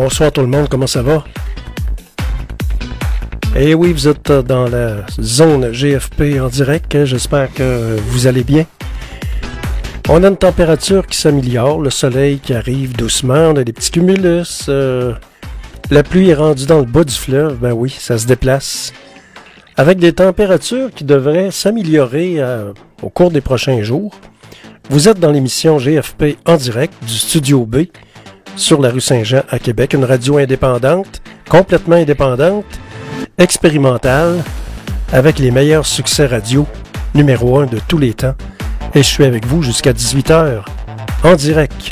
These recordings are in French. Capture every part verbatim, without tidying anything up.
bonsoir tout le monde, comment ça va? Eh oui, vous êtes dans la zone G F P en direct, j'espère que vous allez bien. On a une température qui s'améliore, le soleil qui arrive doucement, on a des petits cumulus, euh, la pluie est rendue dans le bas du fleuve, ben oui, ça se déplace. Avec des températures qui devraient s'améliorer euh, au cours des prochains jours. Vous êtes dans l'émission G F P en direct du Studio B sur la rue Saint-Jean à Québec, une radio indépendante, complètement indépendante, expérimentale, avec les meilleurs succès radio numéro un de tous les temps. Et je suis avec vous jusqu'à dix-huit heures, en direct.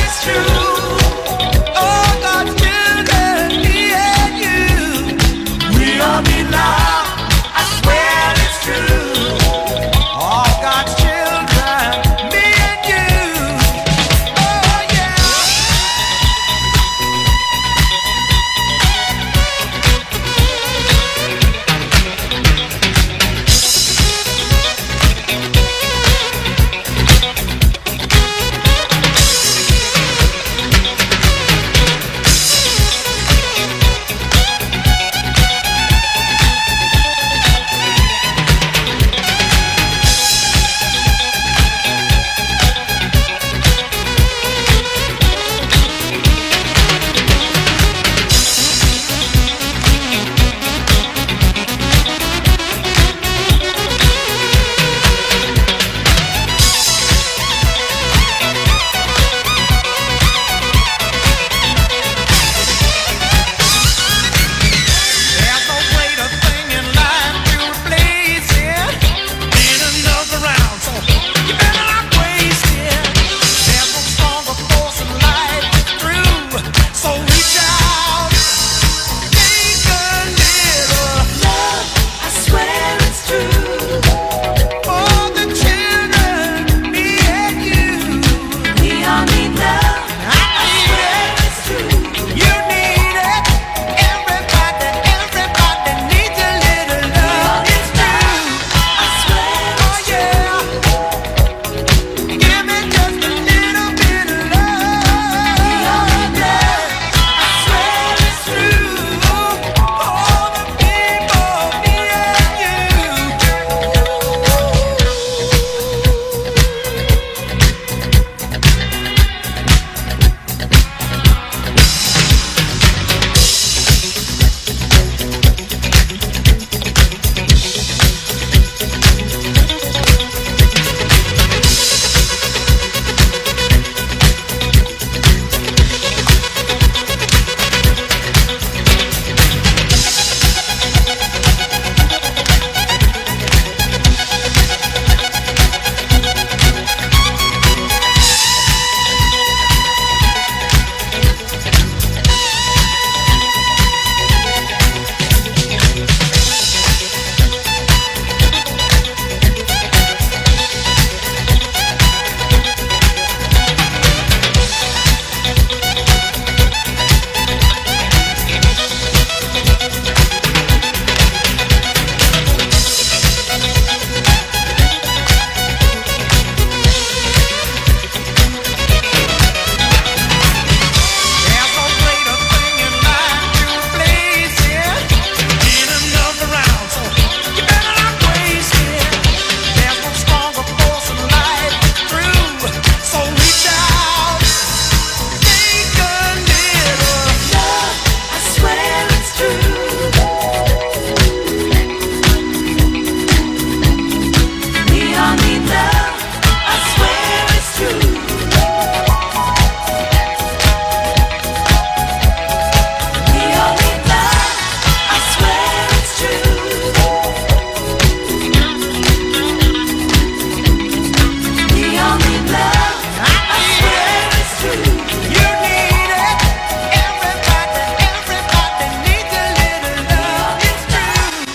True. Oh, God's children, me and you.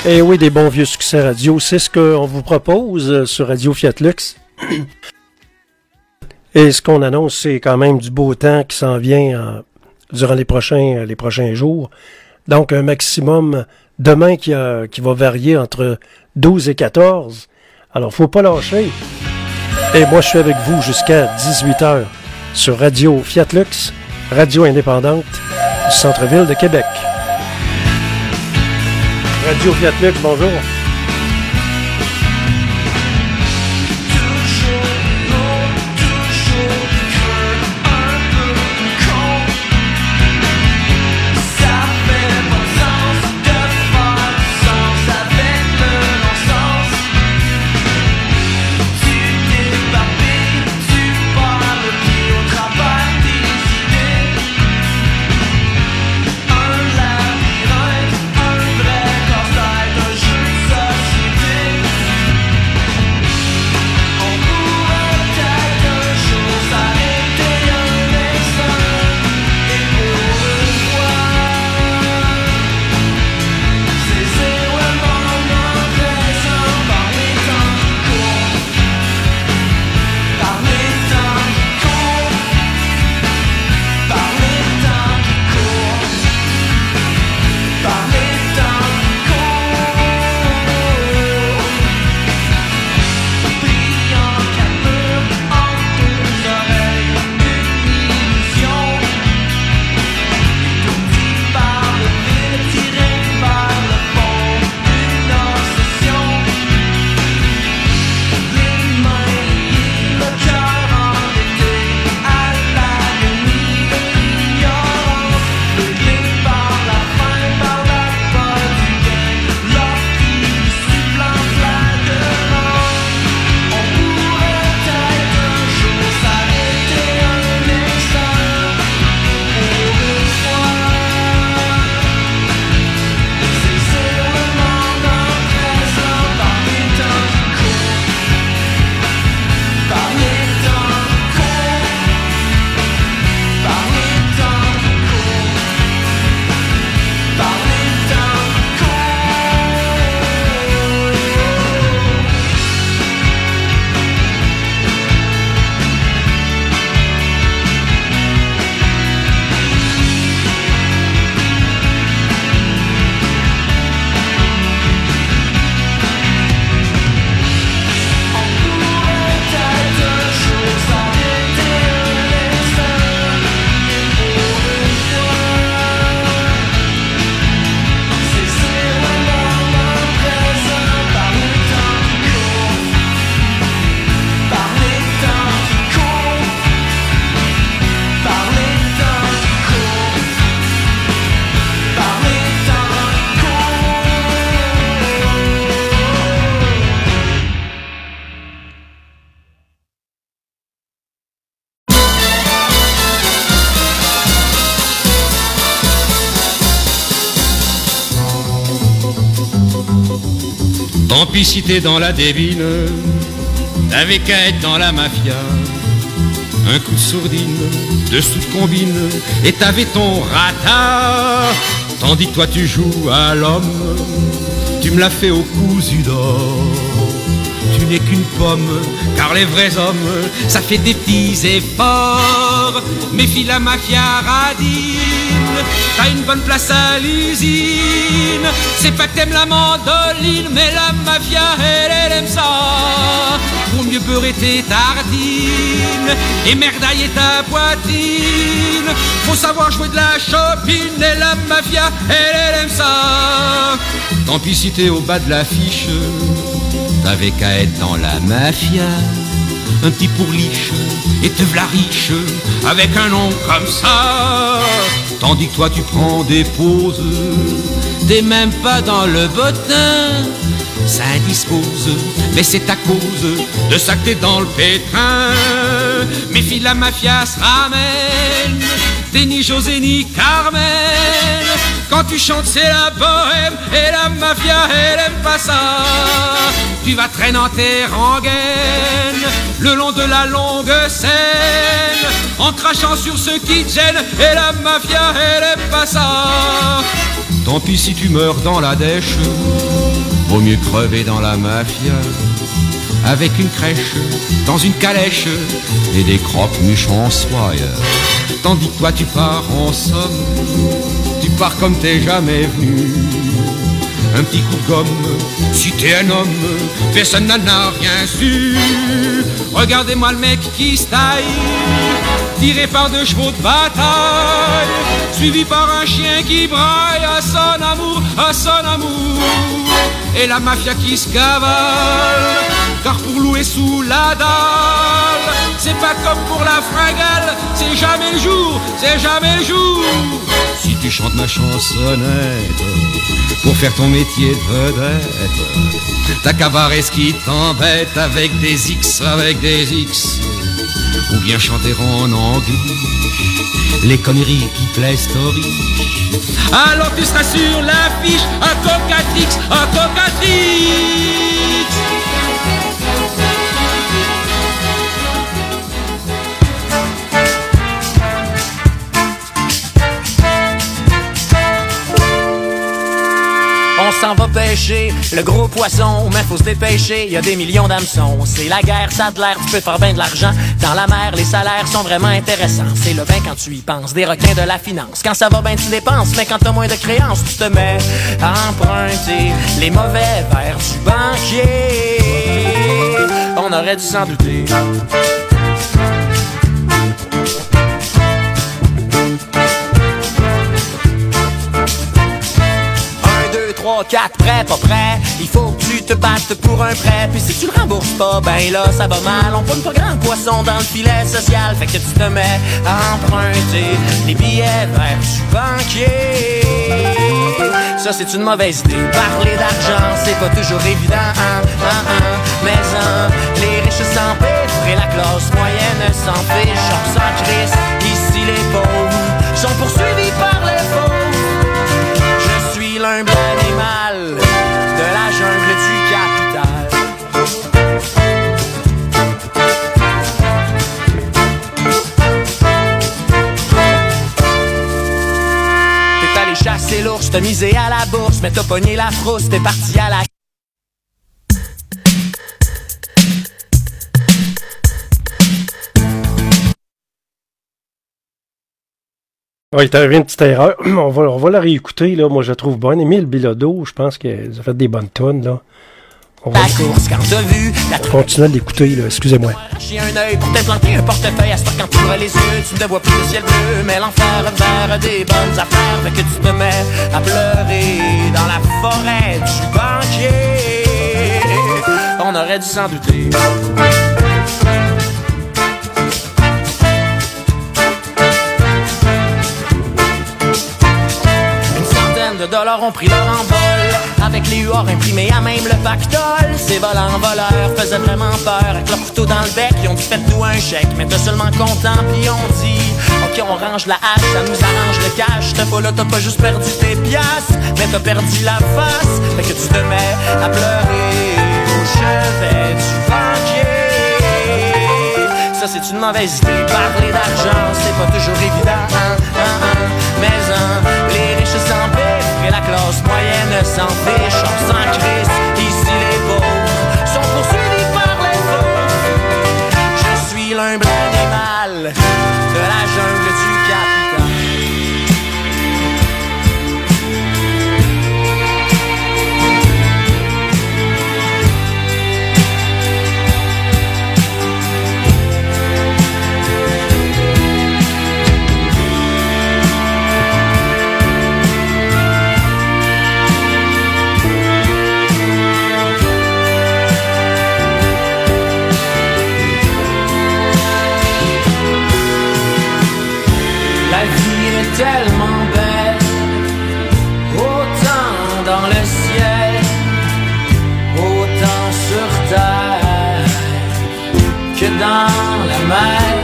Eh oui, des bons vieux succès radio, c'est ce qu'on vous propose sur Radio Fiat Lux. Et ce qu'on annonce, c'est quand même du beau temps qui s'en vient euh, durant les prochains, les prochains jours. Donc, un maximum demain qui, a, qui va varier entre douze et quatorze. Alors, faut pas lâcher. Et moi, je suis avec vous jusqu'à dix-huit heures sur Radio Fiat Lux, radio indépendante du centre-ville de Québec. Radio Fiat Lux, bonjour. Tant pis si t'es dans la débine, t'avais qu'à être dans la mafia. Un coup de sourdine, deux sous de combine, et t'avais ton rata. Tandis que toi tu joues à l'homme, tu me l'as fait au cousu d'or. Tu n'es qu'une pomme, car les vrais hommes, ça fait des petits efforts. Méfie la mafia radine, t'as une bonne place à l'usine. C'est pas que t'aimes la mandoline, mais la mafia, elle, elle aime ça. Pour mieux beurrer tes tartines et merdailler ta poitrine, faut savoir jouer de la chopine, et la mafia, elle, elle aime ça. Tant pis si t'es au bas de l'affiche, t'avais qu'à être dans la mafia. Un petit pourliche, et te v'la riche, avec un nom comme ça. Tandis que toi tu prends des pauses, t'es même pas dans le bottin. Ça indispose, mais c'est à cause de ça que t'es dans le pétrin. Méfie, la mafia se ramène, t'es ni José ni Carmen. Quand tu chantes c'est la bohème, et la mafia elle aime pas ça. Tu vas traîner en tes rengaines le long de la longue scène, en crachant sur ceux qui te gênent, et la mafia elle aime pas ça. Tant pis si tu meurs dans la dèche, vaut mieux crever dans la mafia, avec une crèche, dans une calèche, et des croque-muches en soie. Tandis que toi tu pars en somme, tu pars comme t'es jamais venu. Un petit coup de gomme, si t'es un homme, personne n'en a rien su. Regardez-moi le mec qui se taille, tiré par deux chevaux de bataille, suivi par un chien qui braille à son amour, à son amour. Et la mafia qui se cavale, car pour louer sous la dalle, c'est pas comme pour la fringale, c'est jamais le jour, c'est jamais le jour. Si tu chantes ma chansonnette pour faire ton métier de vedette, t'as qu'à barrer ce qui t'embête avec des X, avec des X. Ou bien chanter en anglais les conneries qui plaisent aux riches. Alors tu seras sur l'affiche, un Cocatrix, un Cocatrix. On s'en va pêcher le gros poisson, mais faut se dépêcher, y a des millions d'hameçons. C'est la guerre, ça a de l'air, tu peux faire ben de l'argent. Dans la mer, les salaires sont vraiment intéressants. C'est le vin quand tu y penses, des requins de la finance. Quand ça va ben tu dépenses, mais quand t'as moins de créances, tu te mets à emprunter les mauvais vers du banquier. On aurait dû s'en douter. trois, quatre, prêt, pas prêt. Il faut que tu te battes pour un prêt. Puis si tu le rembourses pas, ben là ça va mal. On pogne pas grand poisson dans le filet social. Fait que tu te mets à emprunter les billets vers du banquier. Ça c'est une mauvaise idée. Parler d'argent c'est pas toujours évident, hein, hein, hein. Mais hein, les riches s'empêtrent et la classe moyenne s'en fiche. On s'en crisse, ici les pauvres sont poursuivis par les faux. Je suis l'humble animal de la jungle du capital. T'es allé chasser l'ours, t'as misé à la bourse, mais t'as pogné la frousse, t'es parti à la... Oui, il arrivé une petite erreur. On va, on va la réécouter, là. Moi, je la trouve bonne. Émile Bilodeau, je pense qu'elle a fait des bonnes tonnes, là. On va course, quand t'as vu la continuer à l'écouter, là. Excusez-moi. J'ai un œil pour t'implanter un portefeuille. À ce temps, quand tu ouvres les yeux, tu ne vois plus le ciel bleu, mais l'enfer vers des bonnes affaires. Fait que tu te mets à pleurer dans la forêt du banquier. On aurait dû s'en douter. De dollars ont pris leur envol avec les huards imprimés à même le pactole. Ces volants voleurs faisaient vraiment peur. Avec leur couteau dans le bec, ils ont dit faites-nous un chèque. Mais t'es seulement content, puis on dit ok, on range la hache, ça nous arrange le cash. T'as pas là, t'as pas juste perdu tes piastres, mais t'as perdu la face. Fait que tu te mets à pleurer au chevet du banquier. Ça c'est une mauvaise idée. Parler d'argent, c'est pas toujours évident, hein, hein, hein. Mais hein, les riches s'empêchent et la classe moyenne s'en fiche. On s'en crisse, ici les pauvres sont poursuivis par les faux. Je suis l'humble animal de la jungle du capital. Tellement belle, autant dans le ciel, autant sur terre que dans la mer.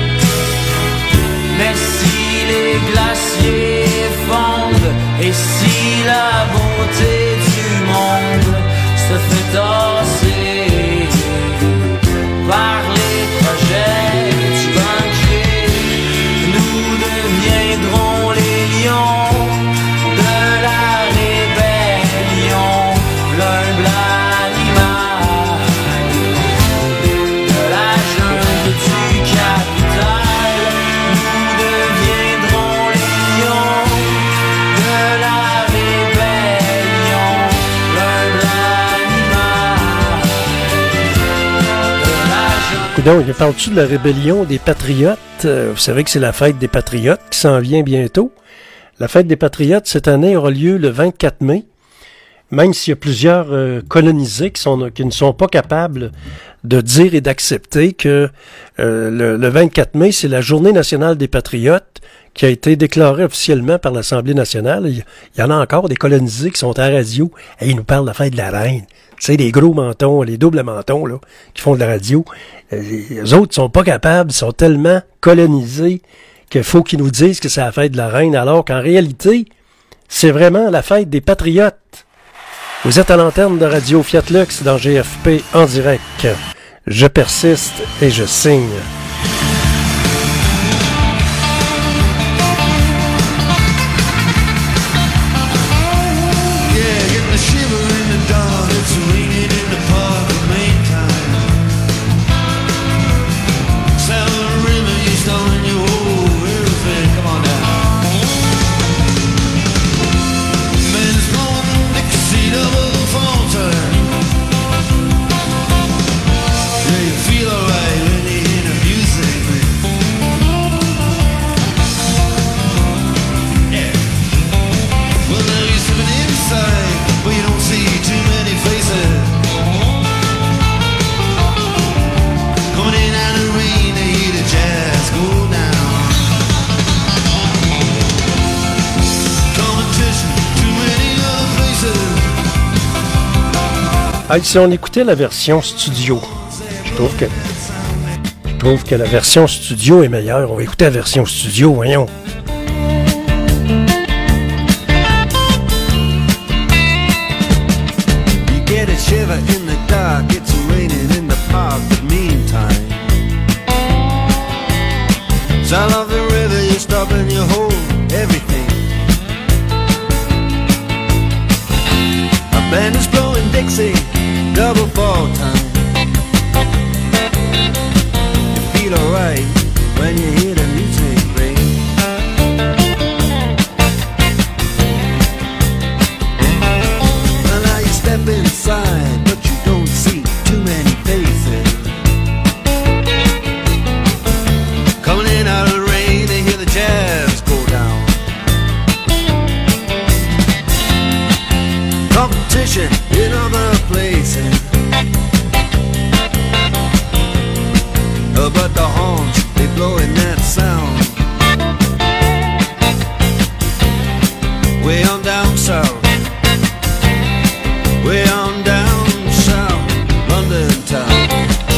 Mais si les glaciers fondent et si la beauté du monde se fait tasser par les projets du banquier, nous deviendrons les lions de la Coudon, il parle-tu de la rébellion des Patriotes? Euh, vous savez que c'est la fête des Patriotes qui s'en vient bientôt. La fête des Patriotes, cette année, aura lieu le vingt-quatre mai. Même s'il y a plusieurs euh, colonisés qui, sont, qui ne sont pas capables de dire et d'accepter que euh, le, le vingt-quatre mai, c'est la Journée nationale des Patriotes qui a été déclarée officiellement par l'Assemblée nationale. Il, il y en a encore des colonisés qui sont à la radio et ils nous parlent de la fête de la reine. Tu sais, les gros mentons, les doubles mentons, là, qui font de la radio. Euh, les autres sont pas capables, sont tellement colonisés qu'il faut qu'ils nous disent que c'est la fête de la reine, alors qu'en réalité, c'est vraiment la fête des Patriotes. Vous êtes à l'antenne de Radio Fiat Lux dans G F P en direct. Je persiste et je signe. Ah, si on écoutait la version studio, je trouve que je trouve que la version studio est meilleure. On va écouter la version studio, voyons. You get a shiver in the dark, it's raining in the park, but meantime sound of the river, you stop and you hold everything. A band is blowing Dixie, double fall time. You feel alright when you hear the music ring. Well, now you step inside, but you don't see too many faces. Coming in out of the rain, they hear the jazz go down. Competition in other places, uh, but the horns, they blowing that sound. Way on down south, way on down south, London town.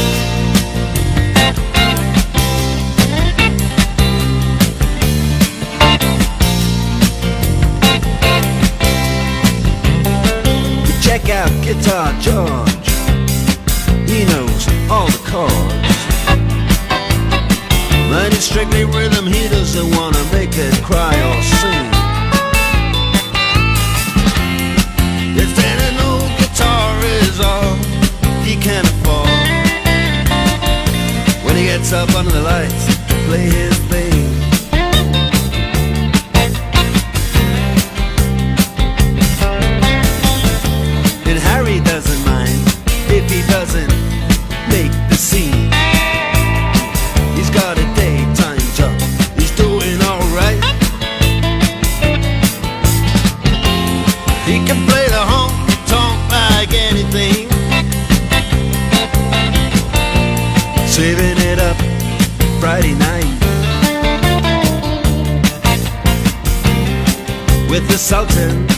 Check out Guitar George, he knows all the chords. But it's strictly rhythm, he doesn't wanna make it cry or sing. If any old guitar is all he can afford, when he gets up under the lights to play his thing, Harry doesn't mind if he doesn't make the scene. He's got a daytime job, he's doing alright. He can play the honky-tonk like anything, saving it up Friday night with the Sultans,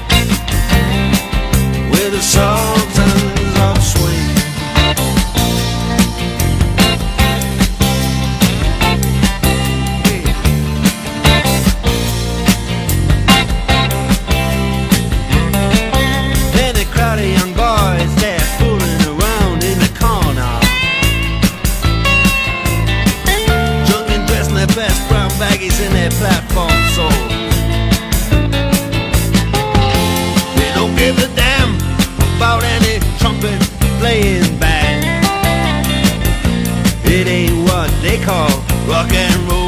with the Sultans of Swing. Then a crowd of young boys, they're fooling around in the corner, drunk and dressed in their best brown baggies in their platform soles. They don't give a damn about any trumpet playing band. It ain't what they call rock and roll.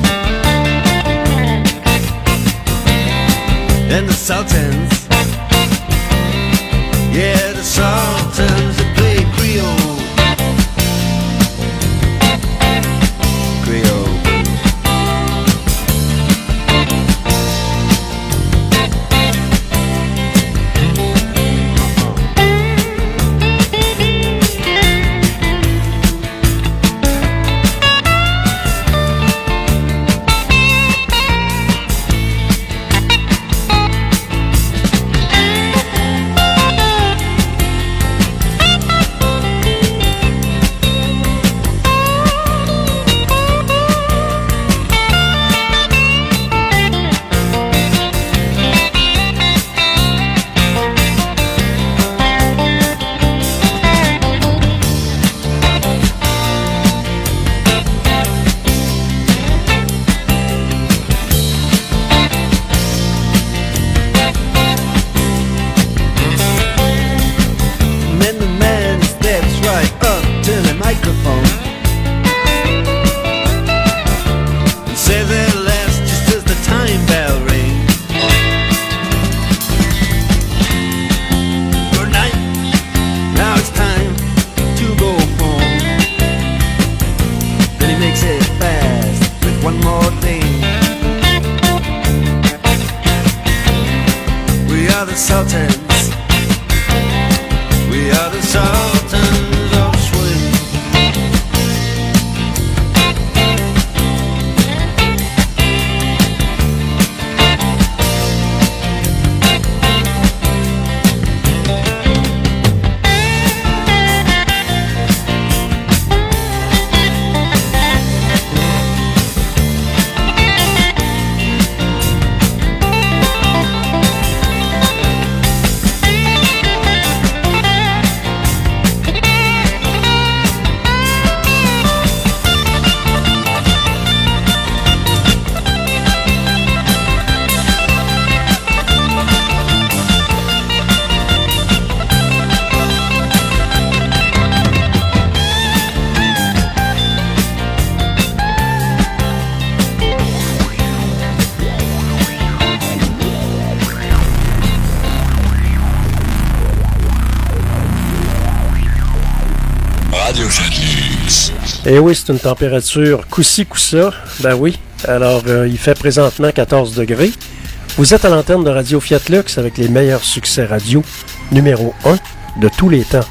And the Sultans, yeah, the Sultans, they play Creole. are the Sultans. We are the Sultans of Swing. Et oui, c'est une température coup-ci, coup-ça. Ben oui. Alors, euh, il fait présentement quatorze degrés. Vous êtes à l'antenne de Radio Fiat Lux avec les meilleurs succès radio, numéro un de tous les temps.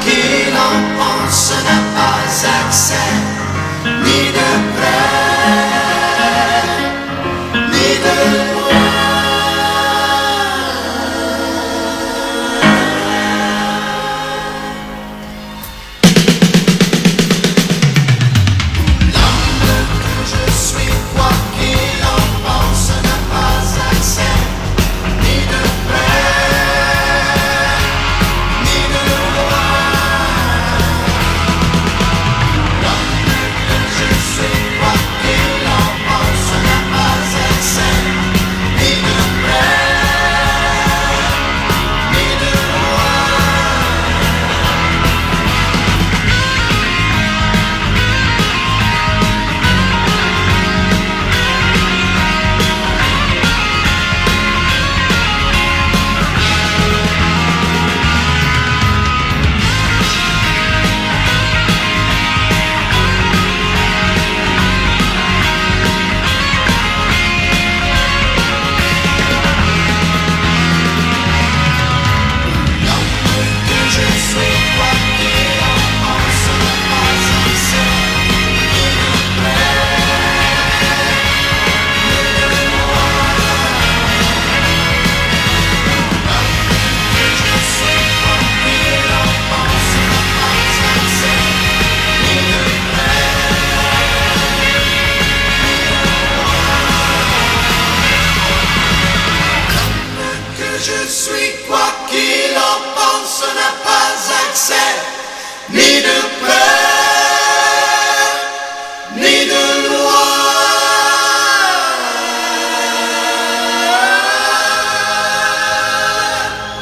Ni de près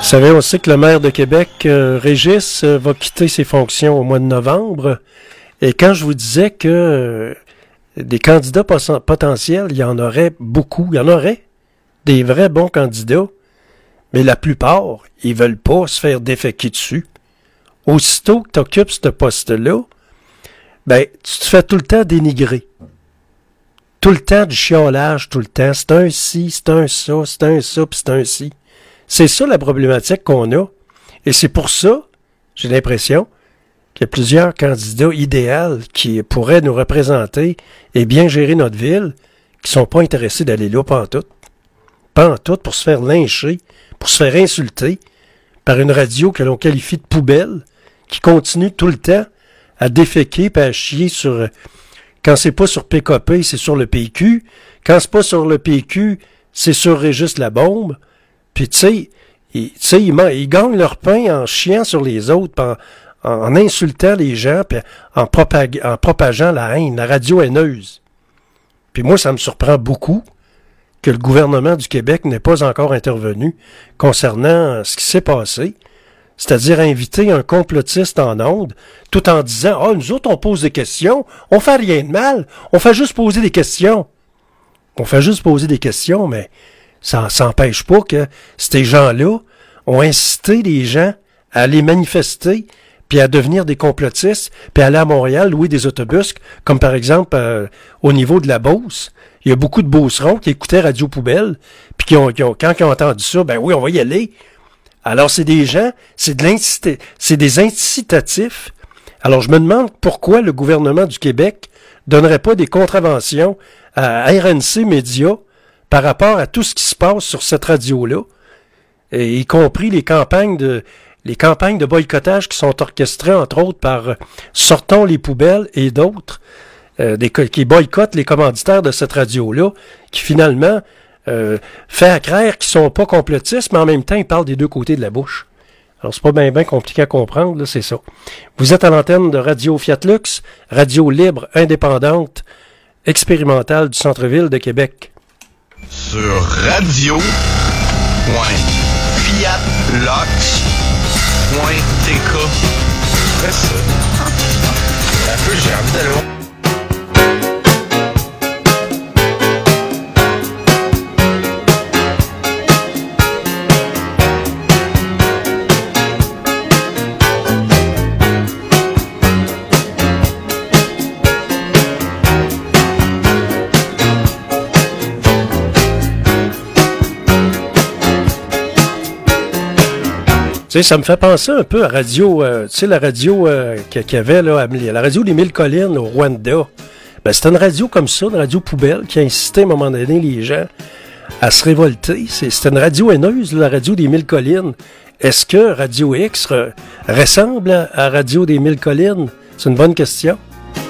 Vous savez, on sait que le maire de Québec, euh, Régis, euh, va quitter ses fonctions au mois de novembre. Et quand je vous disais que euh, des candidats pot- potentiels, il y en aurait beaucoup. Il y en aurait des vrais bons candidats. Mais la plupart, ils veulent pas se faire déféquer dessus. Aussitôt que tu occupes ce poste-là, ben, tu te fais tout le temps dénigrer. Tout le temps du chiolage, tout le temps. C'est un ci, c'est un ça, c'est un ça, puis c'est un ci. C'est ça la problématique qu'on a. Et c'est pour ça, j'ai l'impression, qu'il y a plusieurs candidats idéaux qui pourraient nous représenter et bien gérer notre ville, qui sont pas intéressés d'aller là pantoute. Pantoute pour se faire lyncher, pour se faire insulter par une radio que l'on qualifie de poubelle, qui continue tout le temps à déféquer et à chier sur... Quand c'est pas sur P K P, c'est sur le P Q. Quand c'est pas sur le P Q, c'est sur Régis Labombe. Puis, tu sais, ils, ils, ils gagnent leur pain en chiant sur les autres, en, en insultant les gens, puis en, propag- en propageant la haine, la radio haineuse. Puis moi, ça me surprend beaucoup que le gouvernement du Québec n'ait pas encore intervenu concernant ce qui s'est passé, c'est-à-dire inviter un complotiste en ondes, tout en disant « Ah, oh, nous autres, on pose des questions, on fait rien de mal, on fait juste poser des questions. » On fait juste poser des questions, mais ça n'empêche pas que ces gens-là ont incité les gens à aller manifester, puis à devenir des complotistes, puis à aller à Montréal louer des autobus, comme par exemple euh, au niveau de la Beauce. Il y a beaucoup de Beaucerons qui écoutaient Radio Poubelle, puis qui ont, qui ont, quand ils ont entendu ça, ben oui, on va y aller. Alors, c'est des gens, c'est de l'incité, c'est des incitatifs. Alors, je me demande pourquoi le gouvernement du Québec donnerait pas des contraventions à R N C Média par rapport à tout ce qui se passe sur cette radio-là, et y compris les campagnes de les campagnes de boycottage qui sont orchestrées, entre autres, par euh, Sortons les poubelles et d'autres, euh, des, qui boycottent les commanditaires de cette radio-là, qui finalement euh, fait à craire qu'ils sont pas complotistes, mais en même temps, ils parlent des deux côtés de la bouche. Alors, c'est pas bien bien compliqué à comprendre, là, c'est ça. Vous êtes à l'antenne de Radio Fiat Lux, radio libre, indépendante, expérimentale du centre-ville de Québec. Sur radio point fiat lux point t k. C'est ça. Un peu, j'ai envie d'aller voir. Tu sais, ça me fait penser un peu à radio, euh, tu sais, la radio euh, qu'il y avait, là, à, la radio des Mille Collines au Rwanda. Ben, c'était une radio comme ça, une radio poubelle, qui a incité à un moment donné les gens à se révolter. C'est, c'était une radio haineuse, la radio des Mille Collines. Est-ce que Radio X re, ressemble à, à Radio des Mille Collines? C'est une bonne question.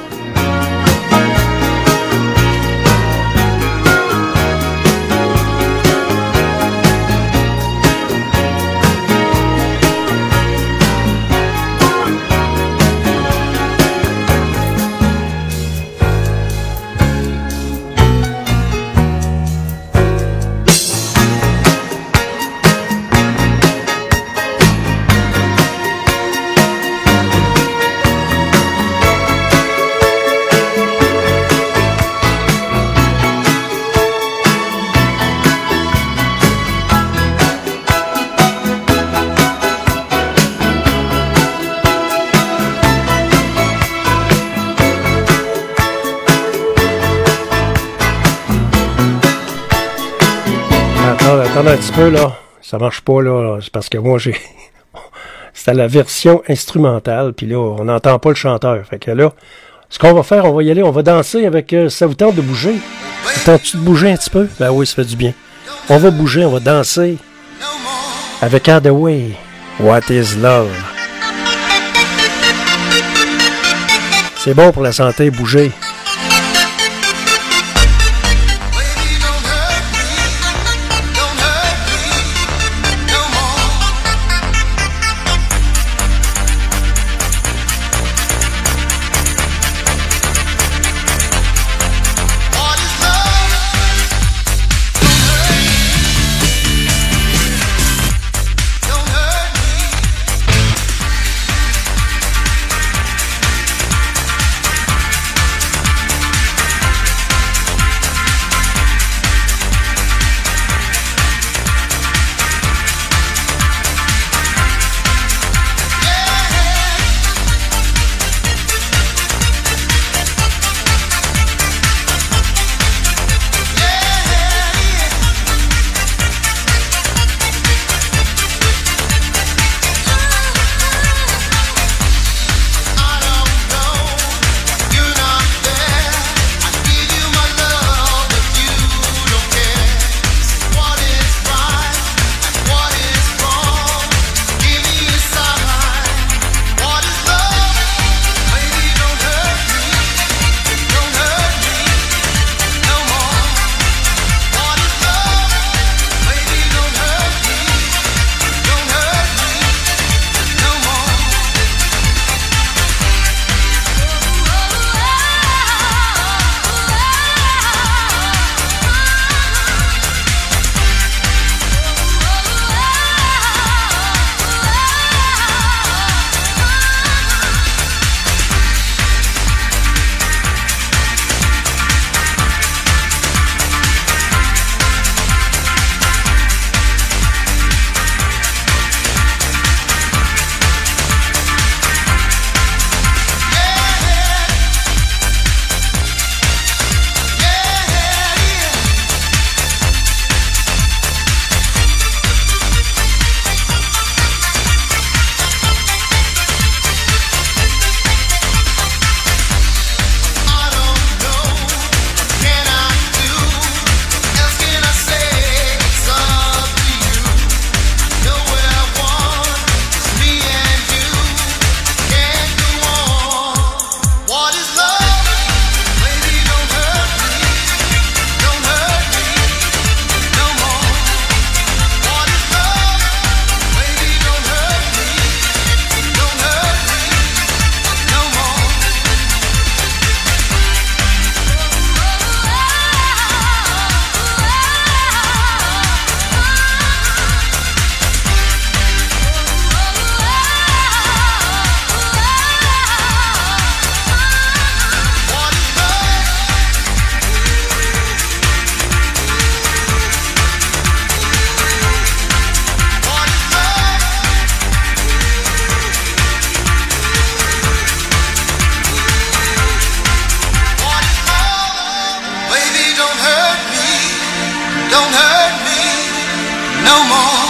Attends un petit peu, là. Ça marche pas, là. C'est parce que moi, j'ai... C'était la version instrumentale, puis là, on n'entend pas le chanteur. Fait que là, ce qu'on va faire, on va y aller, on va danser avec... Euh, ça vous tente de bouger? Ça tente-tu de bouger un petit peu? Ben oui, ça fait du bien. On va bouger, on va danser avec Hathaway. What is love? C'est bon pour la santé, bouger. Don't Don't hurt me no more.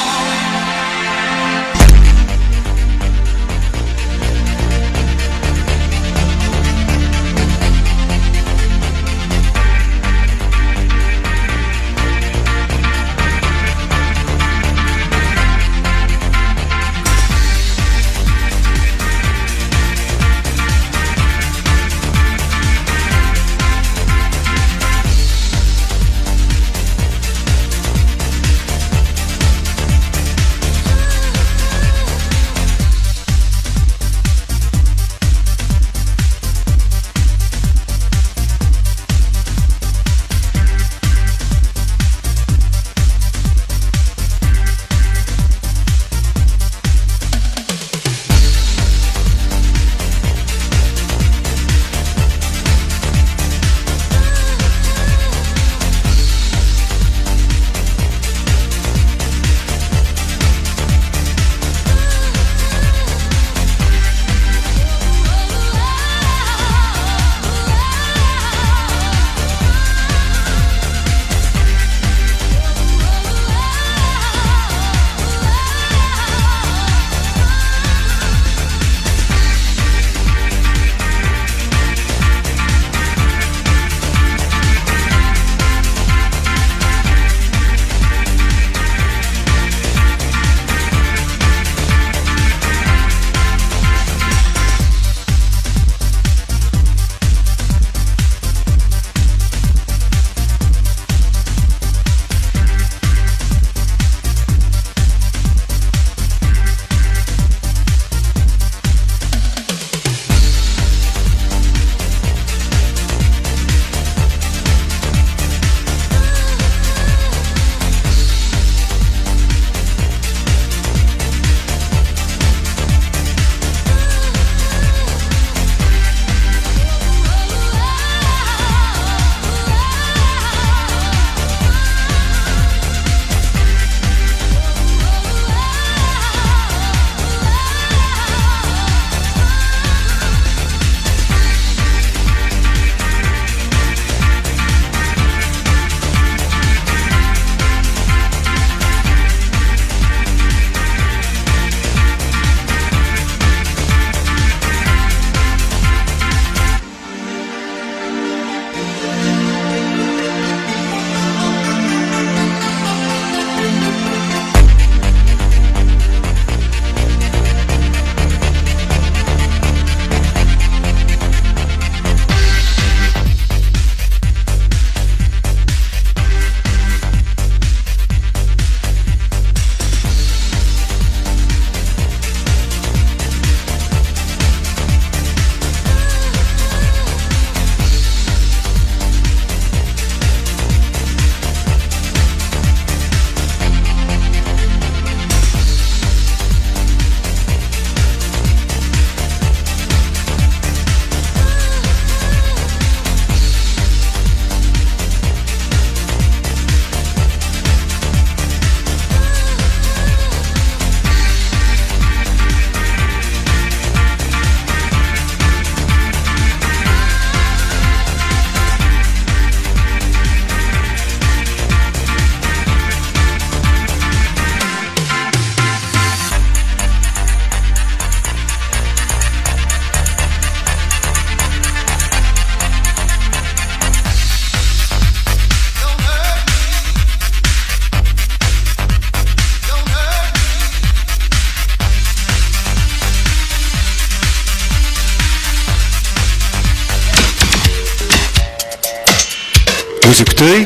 Vous écoutez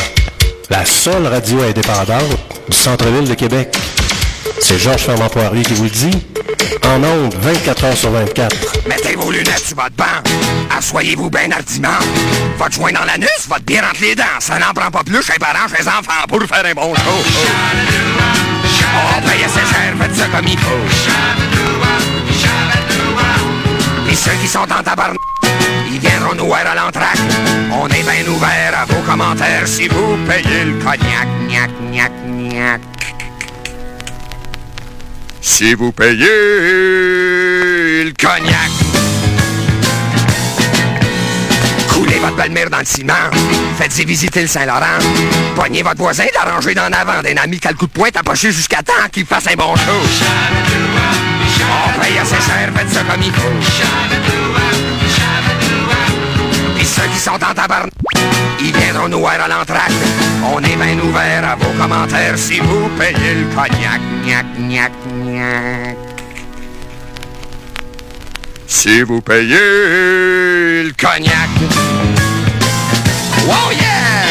la seule radio indépendante du centre-ville de Québec. C'est Georges Fernand-Poirier qui vous le dit. En ondes, vingt-quatre heures sur vingt-quatre. Mettez vos lunettes sur votre banc. Asseyez-vous bien hardiment. Votre joint dans l'anus, votre bière entre les dents. Ça n'en prend pas plus chez les parents, chez les enfants pour faire un bon show. On paye assez cher, faites ça comme il faut. Et ceux qui sont en tabarnak, ils viendront nous voir à l'entraque. On est bien ouvert à vos commentaires si vous payez le cognac. Gnac, gnac, gnac. Si vous payez le cognac. Coulez votre belle-mère dans le ciment. Faites-y visiter le Saint-Laurent. Pognez votre voisin d'arranger d'en avant d'un ami qui a le coup de poing tapoché jusqu'à temps qu'il fasse un bon show. On paye assez cher, faites ça comme il faut. Pis ceux qui sont en tabarnak, ils viendront nous voir à l'entracte. On est bien ouvert à vos commentaires si vous payez le cognac. Gnac, gnac, gnac. Si vous payez le cognac. Oh yeah!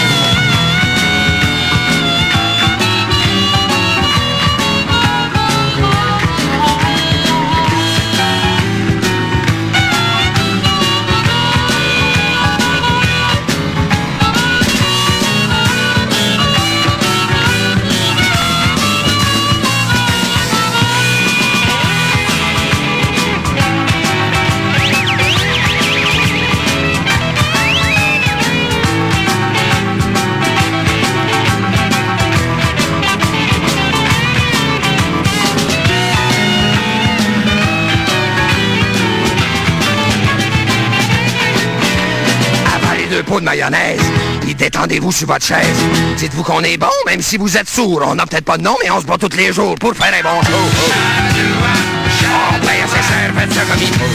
Deux pots de mayonnaise, puis détendez-vous sur votre chaise. Dites-vous qu'on est bon, même si vous êtes sourd. On n'a peut-être pas de nom, mais on se bat tous les jours pour faire un bon show. On paye assez cher, faites ça comme il faut.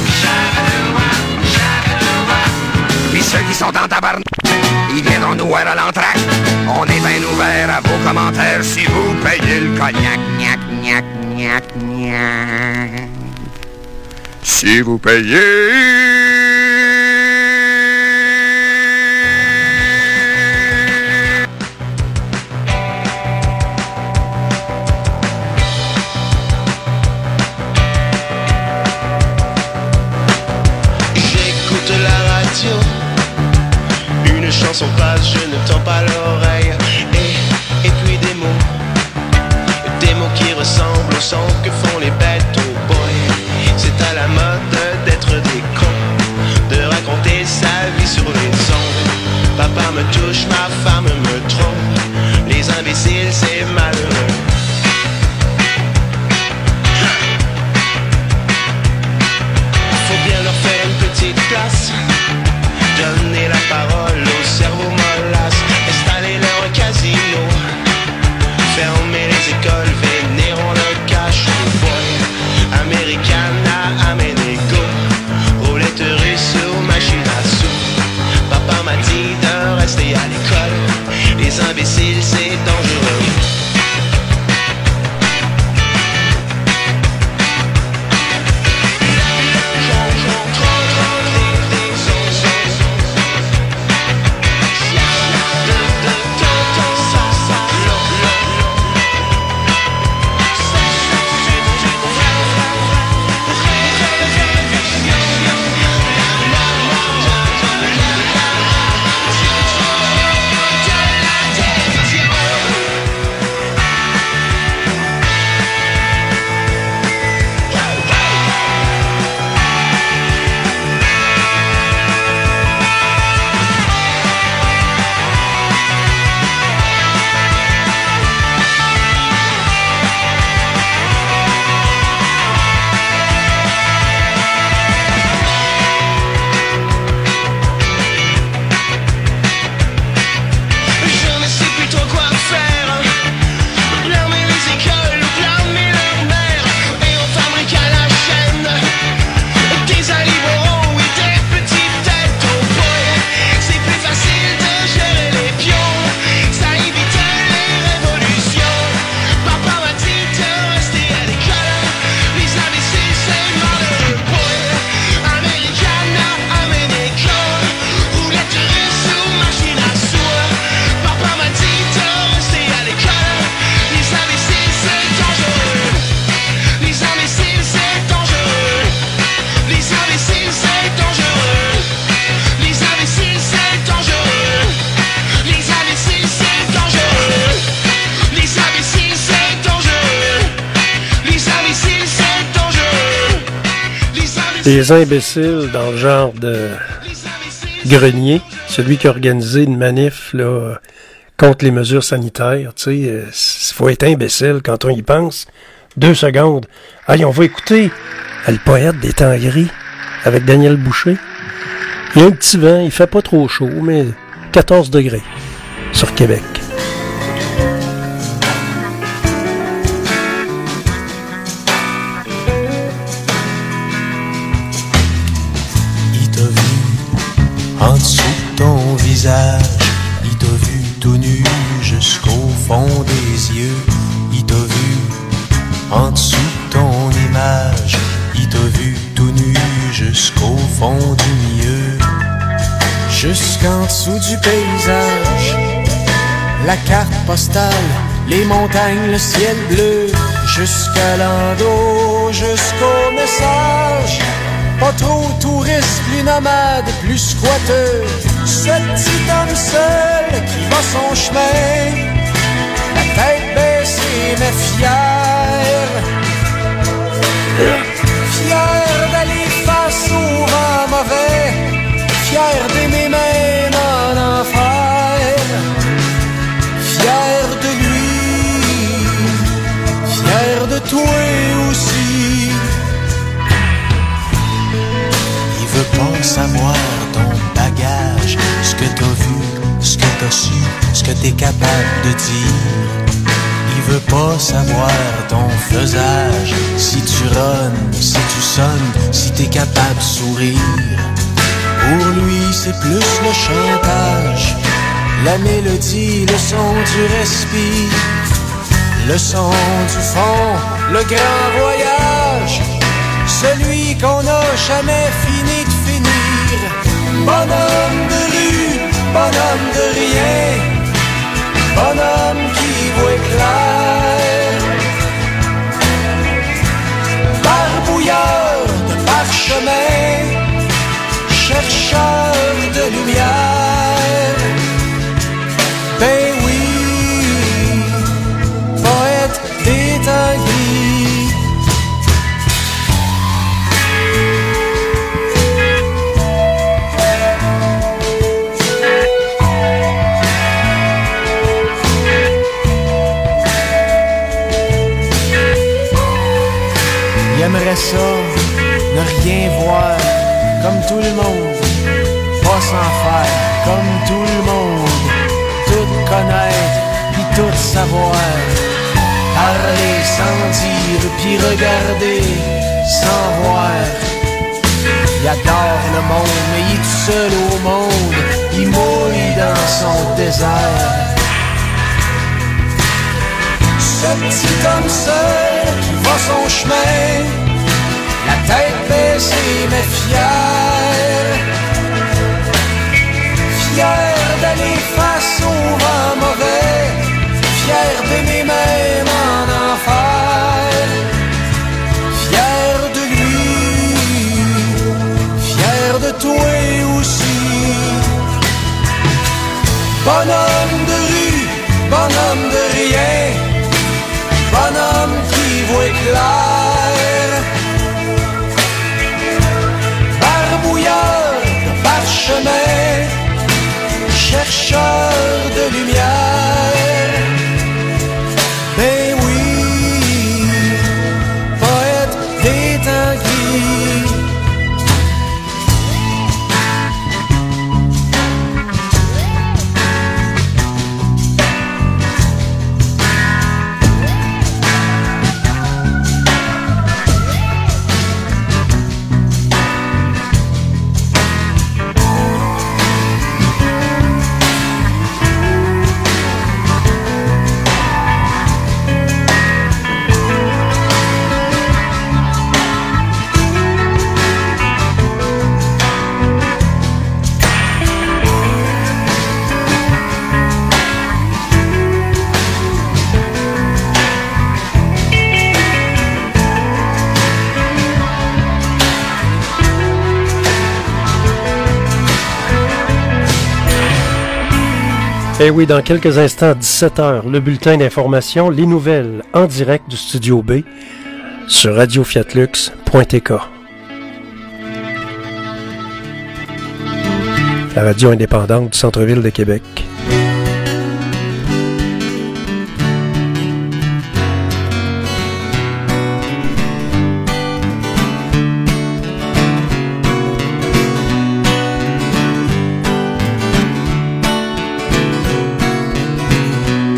Puis ceux qui sont en tabarnak, ils viendront nous voir à l'entracte. On est bien ouvert à vos commentaires si vous payez le cognac. Gnac, gnac, gnac, gnac. Si vous payez... Une chanson passe, je ne tends pas l'oreille. Et, et puis des mots, des mots qui ressemblent au son que font les bêtes. Oh boy, c'est à la mode d'être des cons, de raconter sa vie sur les ondes. Papa me touche, ma femme me trompe. Les imbéciles, c'est malheureux. Faut bien leur faire une petite place. Donnez la parole au cerveau mollasse. Installez-leur un casino. Fermez les écoles, vénérons le cash. Boy, Americana, Aménégo. Roulette russe ou machine à sous. Papa m'a dit de rester à l'école. Les imbéciles, c'est dangereux. Les imbéciles dans le genre de Grenier, celui qui a organisé une manif là, contre les mesures sanitaires. Tu sais, il euh, faut être imbécile quand on y pense. Deux secondes. Allez, on va écouter Le poète des temps gris avec Daniel Boucher. Il y a un petit vent, il fait pas trop chaud, mais quatorze degrés sur Québec. Il t'a vu en dessous de ton visage, il t'a vu tout nu jusqu'au fond des yeux, il t'a vu en dessous de ton image, il t'a vu tout nu jusqu'au fond du milieu, jusqu'en dessous du paysage, la carte postale, les montagnes, le ciel bleu, jusqu'à l'endos, jusqu'au message. Pas trop touriste, plus nomade, plus squatteur. Ce petit homme seul qui va son chemin, la tête baissée mais fier. Fier d'aller face au vent mauvais, fier d'aimer même en enfer. Fier de lui, fier de toi aussi. Il veut pas savoir ton bagage, ce que t'as vu, ce que t'as su, ce que t'es capable de dire. Il veut pas savoir ton faisage, si tu runnes, si tu sonnes, si t'es capable de sourire. Pour lui c'est plus le chantage, la mélodie, le son du respire, le son du fond, le grand voyage, celui qu'on n'a jamais fini de finir. Bonhomme de rue, bonhomme de rien, bonhomme qui voit clair. Barbouilleur de parchemin, chercheur de lumière. Ben oui, poète des temps gris. Il aimerait ça, ne rien voir, comme tout le monde, pas s'en faire, comme tout le monde, tout connaître, puis tout savoir, parler sans dire, puis regarder sans voir. Il adore le monde, mais il est tout seul au monde, il mouille dans son désert. Ce petit homme seul qui va son chemin, la tête baissée mais fier. Fier d'aller face au vent mauvais, fier d'aimer même en enfer. Fier de lui, fier de toi aussi. Bonhomme de rue, bonhomme de rien, bonhomme qui voit clair. Barbouilleur de parchemin, chercheur de lumière. Ben oui, poète des temps gris. Eh oui, dans quelques instants, à dix-sept heures, le bulletin d'information, les nouvelles en direct du Studio B sur radio fiat lux point t k. La radio indépendante du centre-ville de Québec.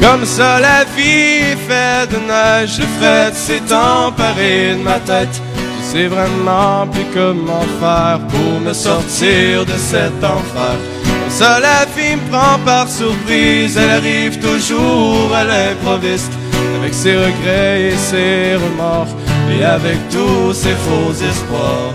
Comme ça la vie est faite de neige, le fret s'est emparé de ma tête. Je sais vraiment plus comment faire pour me sortir de cet enfer. Comme ça la vie me prend par surprise, elle arrive toujours à l'improviste, avec ses regrets et ses remords, et avec tous ses faux espoirs.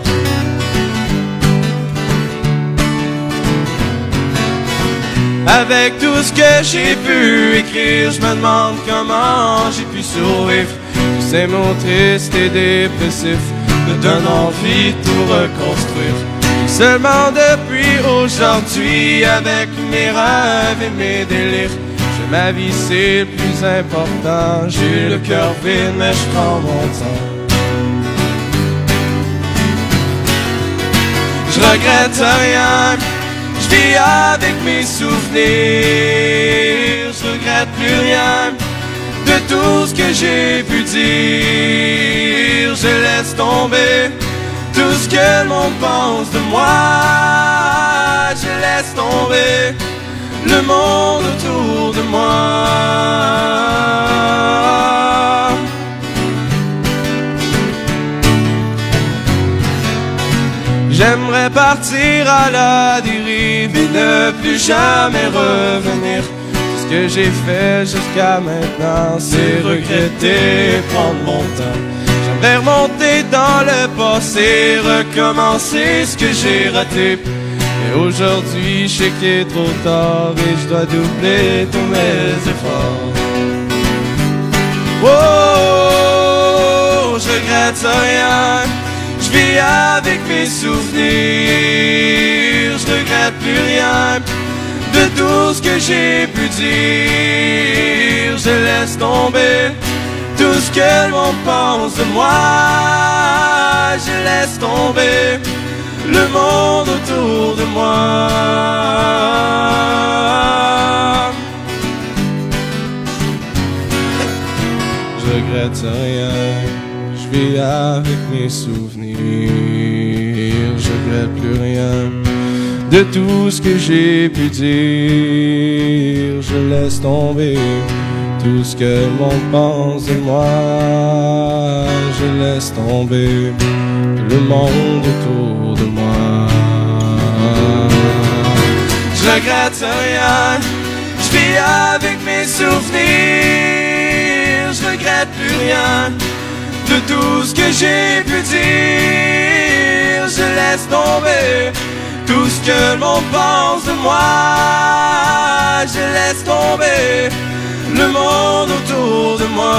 Avec tout ce que j'ai pu écrire, je me demande comment j'ai pu survivre. Tous ces mots tristes et dépressifs me donnent envie de tout reconstruire. Et seulement depuis aujourd'hui, avec mes rêves et mes délires, je ma vie c'est le plus important. J'ai le cœur vide mais je prends mon temps. Je regrette rien, je vis avec mes souvenirs. Je regrette plus rien de tout ce que j'ai pu dire. Je laisse tomber tout ce que le monde pense de moi. Je laisse tomber le monde autour de moi. J'aimerais partir à la dérive et ne plus jamais revenir. Tout ce que j'ai fait jusqu'à maintenant, c'est regretter et prendre mon temps. J'aimerais remonter dans le passé, recommencer ce que j'ai raté. Mais aujourd'hui, je sais qu'il est trop tard et je dois doubler tous mes efforts. Oh, je regrette rien. Je vis avec mes souvenirs, je regrette plus rien de tout ce que j'ai pu dire. Je laisse tomber tout ce que le monde pense de moi. Je laisse tomber le monde autour de moi. Je regrette rien. Je vis avec mes souvenirs, je regrette plus rien de tout ce que j'ai pu dire. Je laisse tomber tout ce que le monde pense de moi. Je laisse tomber le monde autour de moi. Je regrette rien, je vis avec mes souvenirs. Je regrette plus rien de tout ce que j'ai pu dire. Je laisse tomber tout ce que le monde pense de moi. Je laisse tomber le monde autour de moi.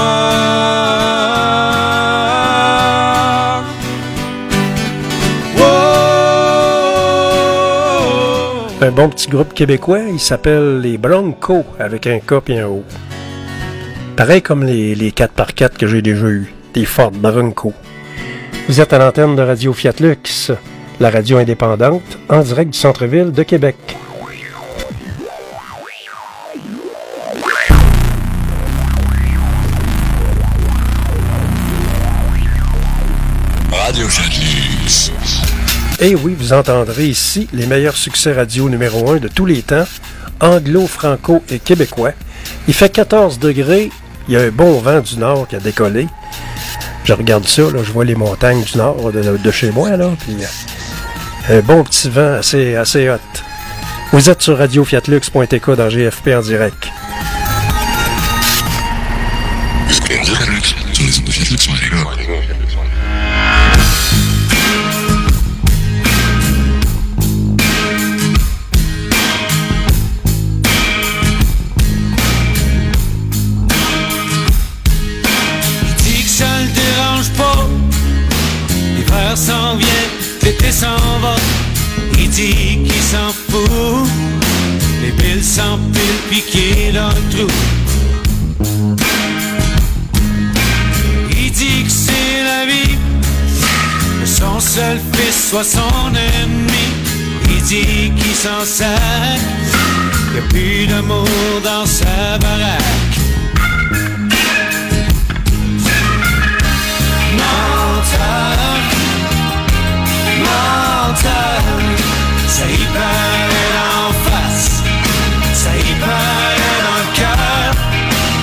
Oh. Un bon petit groupe québécois, il s'appelle les Broncos avec un K et un O. Pareil comme les, les quatre par quatre que j'ai déjà eu. Des Ford Bronco. Vous êtes à l'antenne de Radio Fiat Lux, la radio indépendante, en direct du centre-ville de Québec. Radio Fiat Lux. Et oui, vous entendrez ici les meilleurs succès radio numéro un de tous les temps, anglo, franco et québécois. Il fait quatorze degrés, il y a un bon vent du nord qui a décollé. Je regarde ça, là, je vois les montagnes du nord de, de chez moi, là, puis un bon petit vent assez, assez hot. Vous êtes sur radio fiat lux point t k dans G F P en direct. S'en vient, l'été s'en va, il dit qu'il s'en fout, les billes s'empilent piquées dans le trou. Il dit que c'est la vie, que son seul fils soit son ennemi. Il dit qu'il s'en sac, qu'il n'y a plus d'amour dans sa baraque. Menteur, menteur, ça y paraît en face, ça y paraît dans le cœur.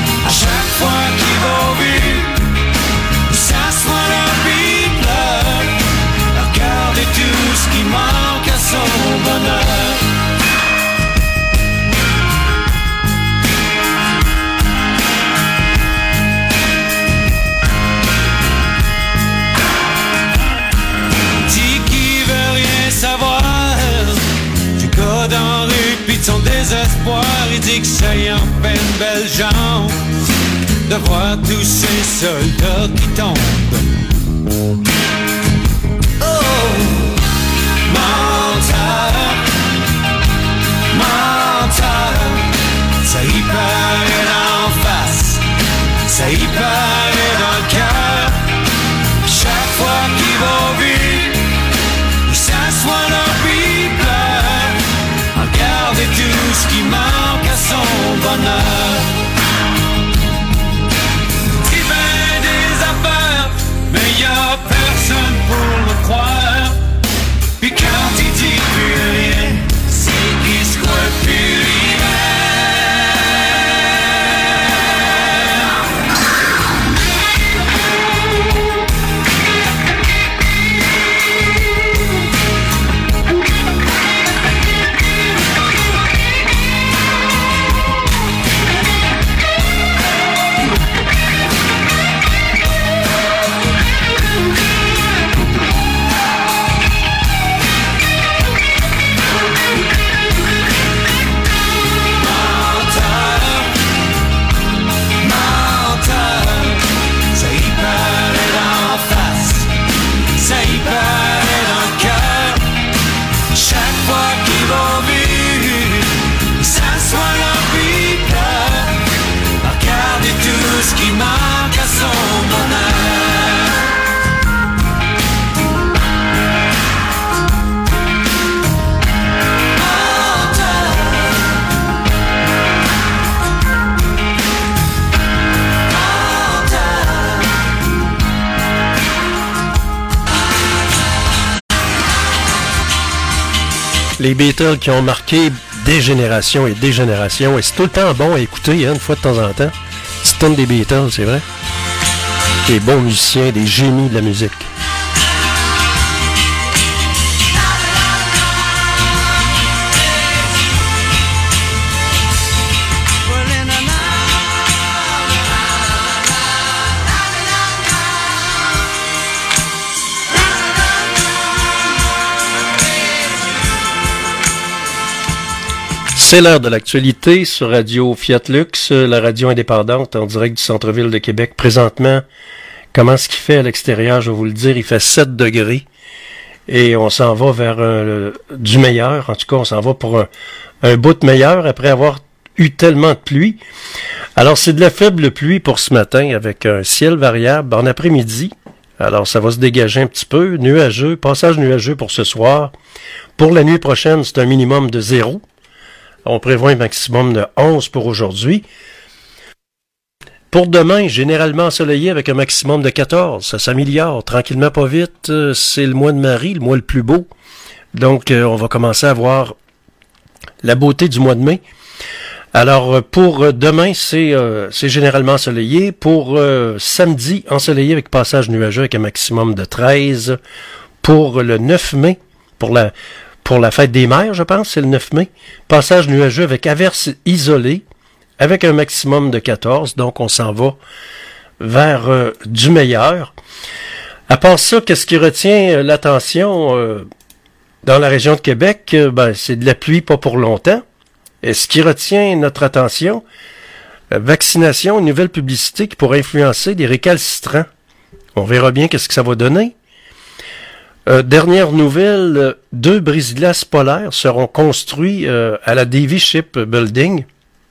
l'espoir, il dit que ça y en fait une belle jambe de voir tous ces soldats qui tombent. Oh, menteur, menteur, ça y paraît d'en face, ça y paraît dans le cœur. Chaque fois qu'il va vivre, il s'assoit là puis il pleure. Regardez tout ce qui manque à son bonheur. Il fait des affaires, mais y a personne pour le croire. Puis quand il dit plus rien, c'est qu'il se croit plus l'hiver. Les Beatles qui ont marqué des générations et des générations, et c'est tout le temps bon à écouter, hein, une fois de temps en temps. C'est tonne des Beatles, c'est vrai. Des bons musiciens, des génies de la musique. C'est l'heure de l'actualité sur Radio Fiat Lux, la radio indépendante en direct du centre-ville de Québec. Présentement, comment est-ce qu'il fait à l'extérieur? Je vais vous le dire, il fait sept degrés et on s'en va vers un, du meilleur. En tout cas, on s'en va pour un, un bout de meilleur après avoir eu tellement de pluie. Alors, c'est de la faible pluie pour ce matin avec un ciel variable en après-midi. Alors, ça va se dégager un petit peu. Nuageux, passage nuageux pour ce soir. Pour la nuit prochaine, c'est un minimum de zéro. On prévoit un maximum de onze pour aujourd'hui. Pour demain, généralement ensoleillé avec un maximum de quatorze. Ça s'améliore tranquillement, pas vite. C'est le mois de Marie, le mois le plus beau. Donc, on va commencer à voir la beauté du mois de mai. Alors, pour demain, c'est euh, c'est généralement ensoleillé. Pour euh, samedi, ensoleillé avec passage nuageux avec un maximum de treize. Pour le neuf mai, pour la... Pour la fête des mères, je pense, c'est le neuf mai. Passage nuageux avec averse isolée, avec un maximum de quatorze. Donc, on s'en va vers euh, du meilleur. À part ça, qu'est-ce qui retient euh, l'attention euh, dans la région de Québec? Euh, ben, c'est de la pluie, pas pour longtemps. Et ce qui retient notre attention, euh, vaccination, une nouvelle publicité qui pourrait influencer des récalcitrants. On verra bien qu'est-ce que ça va donner. Euh, dernière nouvelle, euh, deux brise-glaces polaires seront construits euh, à la Davy Shipbuilding.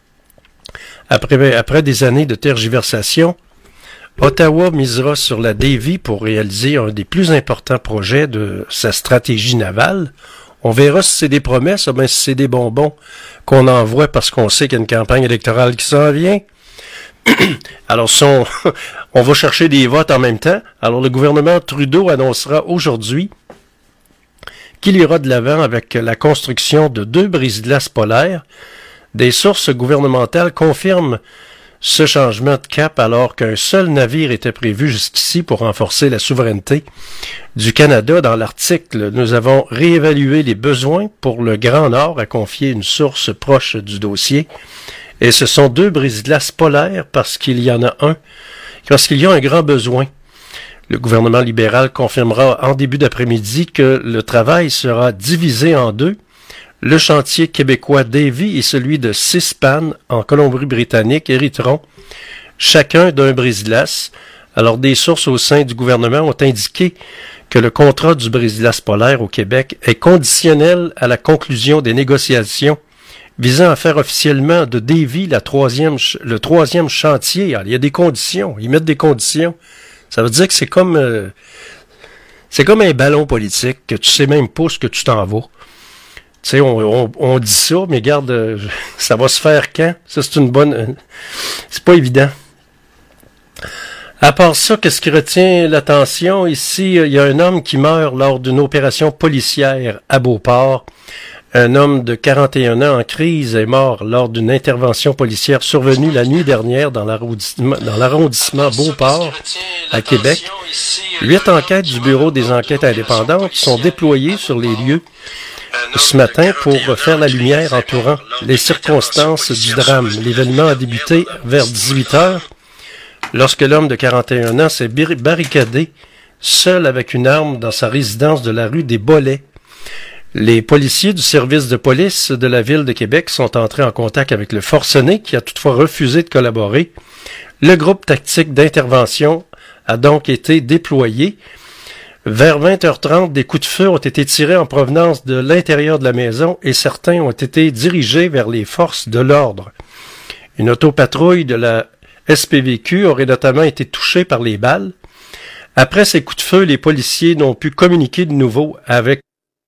Après, après des années de tergiversation, Ottawa misera sur la Davy pour réaliser un des plus importants projets de sa stratégie navale. On verra si c'est des promesses ou bien si c'est des bonbons qu'on envoie parce qu'on sait qu'il y a une campagne électorale qui s'en vient. Alors, si on, on va chercher des votes en même temps. Alors, le gouvernement Trudeau annoncera aujourd'hui qu'il ira de l'avant avec la construction de deux brise-glaces polaires. Des sources gouvernementales confirment ce changement de cap alors qu'un seul navire était prévu jusqu'ici pour renforcer la souveraineté du Canada dans l'article. Nous avons réévalué les besoins pour le Grand Nord, a confié une source proche du dossier. Et ce sont deux brise-glaces polaires parce qu'il y en a un, parce qu'il y a un grand besoin. Le gouvernement libéral confirmera en début d'après-midi que le travail sera divisé en deux. Le chantier québécois Davy et celui de Sispan en Colombie-Britannique hériteront chacun d'un brise-glace. Alors, des sources au sein du gouvernement ont indiqué que le contrat du brise-glace polaire au Québec est conditionnel à la conclusion des négociations visant à faire officiellement de Davy la troisième, le troisième chantier. Alors, il y a des conditions, ils mettent des conditions. Ça veut dire que c'est comme euh, c'est comme un ballon politique, que tu sais même pas ce que tu t'en vas. Tu sais, on, on, on dit ça, mais regarde, euh, ça va se faire quand? Ça, c'est une bonne... Euh, c'est pas évident. À part ça, qu'est-ce qui retient l'attention? Ici, il y a un homme qui meurt lors d'une opération policière à Beauport. Un homme de quarante et un ans en crise est mort lors d'une intervention policière survenue la nuit dernière dans l'arrondissement, dans l'arrondissement Beauport, à Québec. Huit enquêtes du Bureau des enquêtes indépendantes sont déployées sur les lieux ce matin pour faire la lumière entourant les circonstances du drame. L'événement a débuté vers dix-huit heures lorsque l'homme de quarante et un ans s'est barricadé seul avec une arme dans sa résidence de la rue des Bollets. Les policiers du service de police de la ville de Québec sont entrés en contact avec le forcené qui a toutefois refusé de collaborer. Le groupe tactique d'intervention a donc été déployé. Vers vingt heures trente, des coups de feu ont été tirés en provenance de l'intérieur de la maison et certains ont été dirigés vers les forces de l'ordre. Une autopatrouille de la S P V Q aurait notamment été touchée par les balles. Après ces coups de feu, les policiers n'ont pu communiquer de nouveau avec...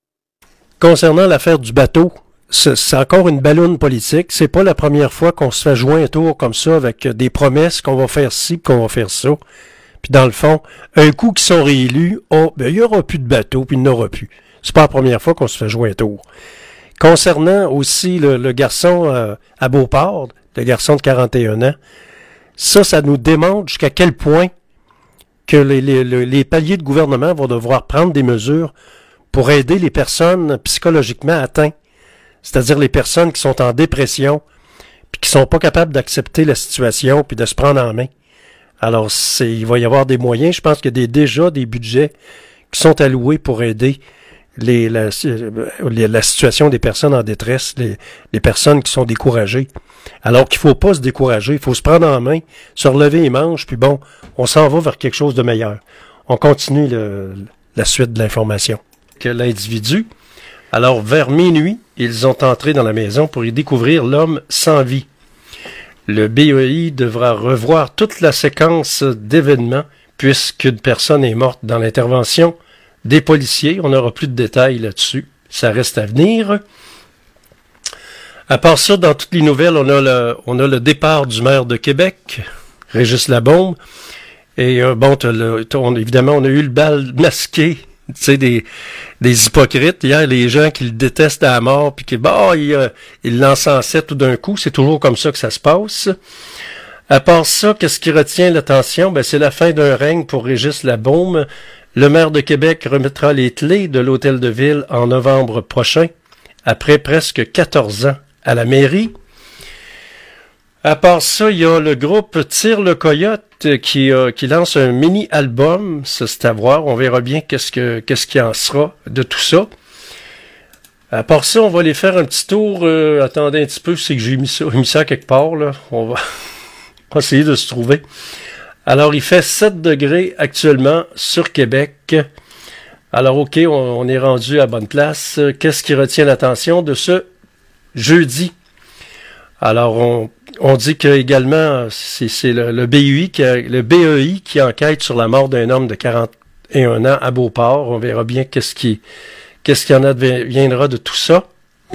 Concernant l'affaire du bateau, c'est, c'est encore une balloune politique. C'est pas la première fois qu'on se fait jouer un tour comme ça avec des promesses qu'on va faire ci, qu'on va faire ça. Puis dans le fond, un coup qu'ils sont réélus, oh, ben, il n'y aura plus de bateau, puis il n'y en aura plus. C'est pas la première fois qu'on se fait jouer un tour. Concernant aussi le, le garçon euh, à Beauport, le garçon de quarante et un ans, ça, ça nous démontre jusqu'à quel point que les, les, les paliers de gouvernement vont devoir prendre des mesures pour aider les personnes psychologiquement atteintes, c'est-à-dire les personnes qui sont en dépression, puis qui sont pas capables d'accepter la situation, puis de se prendre en main. Alors, c'est, il va y avoir des moyens. Je pense qu'il y a des, déjà des budgets qui sont alloués pour aider les, la, les, la situation des personnes en détresse, les, les personnes qui sont découragées. Alors qu'il faut pas se décourager, il faut se prendre en main, se relever les manches, puis bon, on s'en va vers quelque chose de meilleur. On continue le, la suite de l'information. Que l'individu, alors vers minuit, ils ont entré dans la maison pour y découvrir l'homme sans vie. Le B E I devra revoir toute la séquence d'événements puisqu'une personne est morte dans l'intervention des policiers. On n'aura plus de détails là-dessus. Ça reste à venir. À part ça, dans toutes les nouvelles, on a le, on a le départ du maire de Québec, Régis Labaume. Et euh, bon, t'as le, t'as, on, évidemment, on a eu le bal masqué, tu sais, des, des hypocrites. Hier, les gens qui le détestent à la mort, puis qui, bah, bon, ils, euh, ils l'encensaient tout d'un coup. C'est toujours comme ça que ça se passe. À part ça, qu'est-ce qui retient l'attention? Ben, c'est la fin d'un règne pour Régis Labaume. Le maire de Québec remettra les clés de l'hôtel de ville en novembre prochain, après presque quatorze ans à la mairie. À part ça, il y a le groupe Tire le Coyote qui, euh, qui lance un mini-album. Ça, c'est à voir. On verra bien qu'est-ce que qu'est-ce qu'il en sera de tout ça. À part ça, on va aller faire un petit tour. Euh, attendez un petit peu, c'est que j'ai mis ça, mis ça quelque part, là. On va, on va essayer de se trouver. Alors, il fait sept degrés actuellement sur Québec. Alors, OK, on, on est rendu à bonne place. Qu'est-ce qui retient l'attention de ce jeudi? Alors, on, on dit que également, c'est, c'est le, le B E I qui a, le B E I qui enquête sur la mort d'un homme de quarante et un ans à Beauport. On verra bien qu'est-ce qui, qu'est-ce qui en adviendra de tout ça.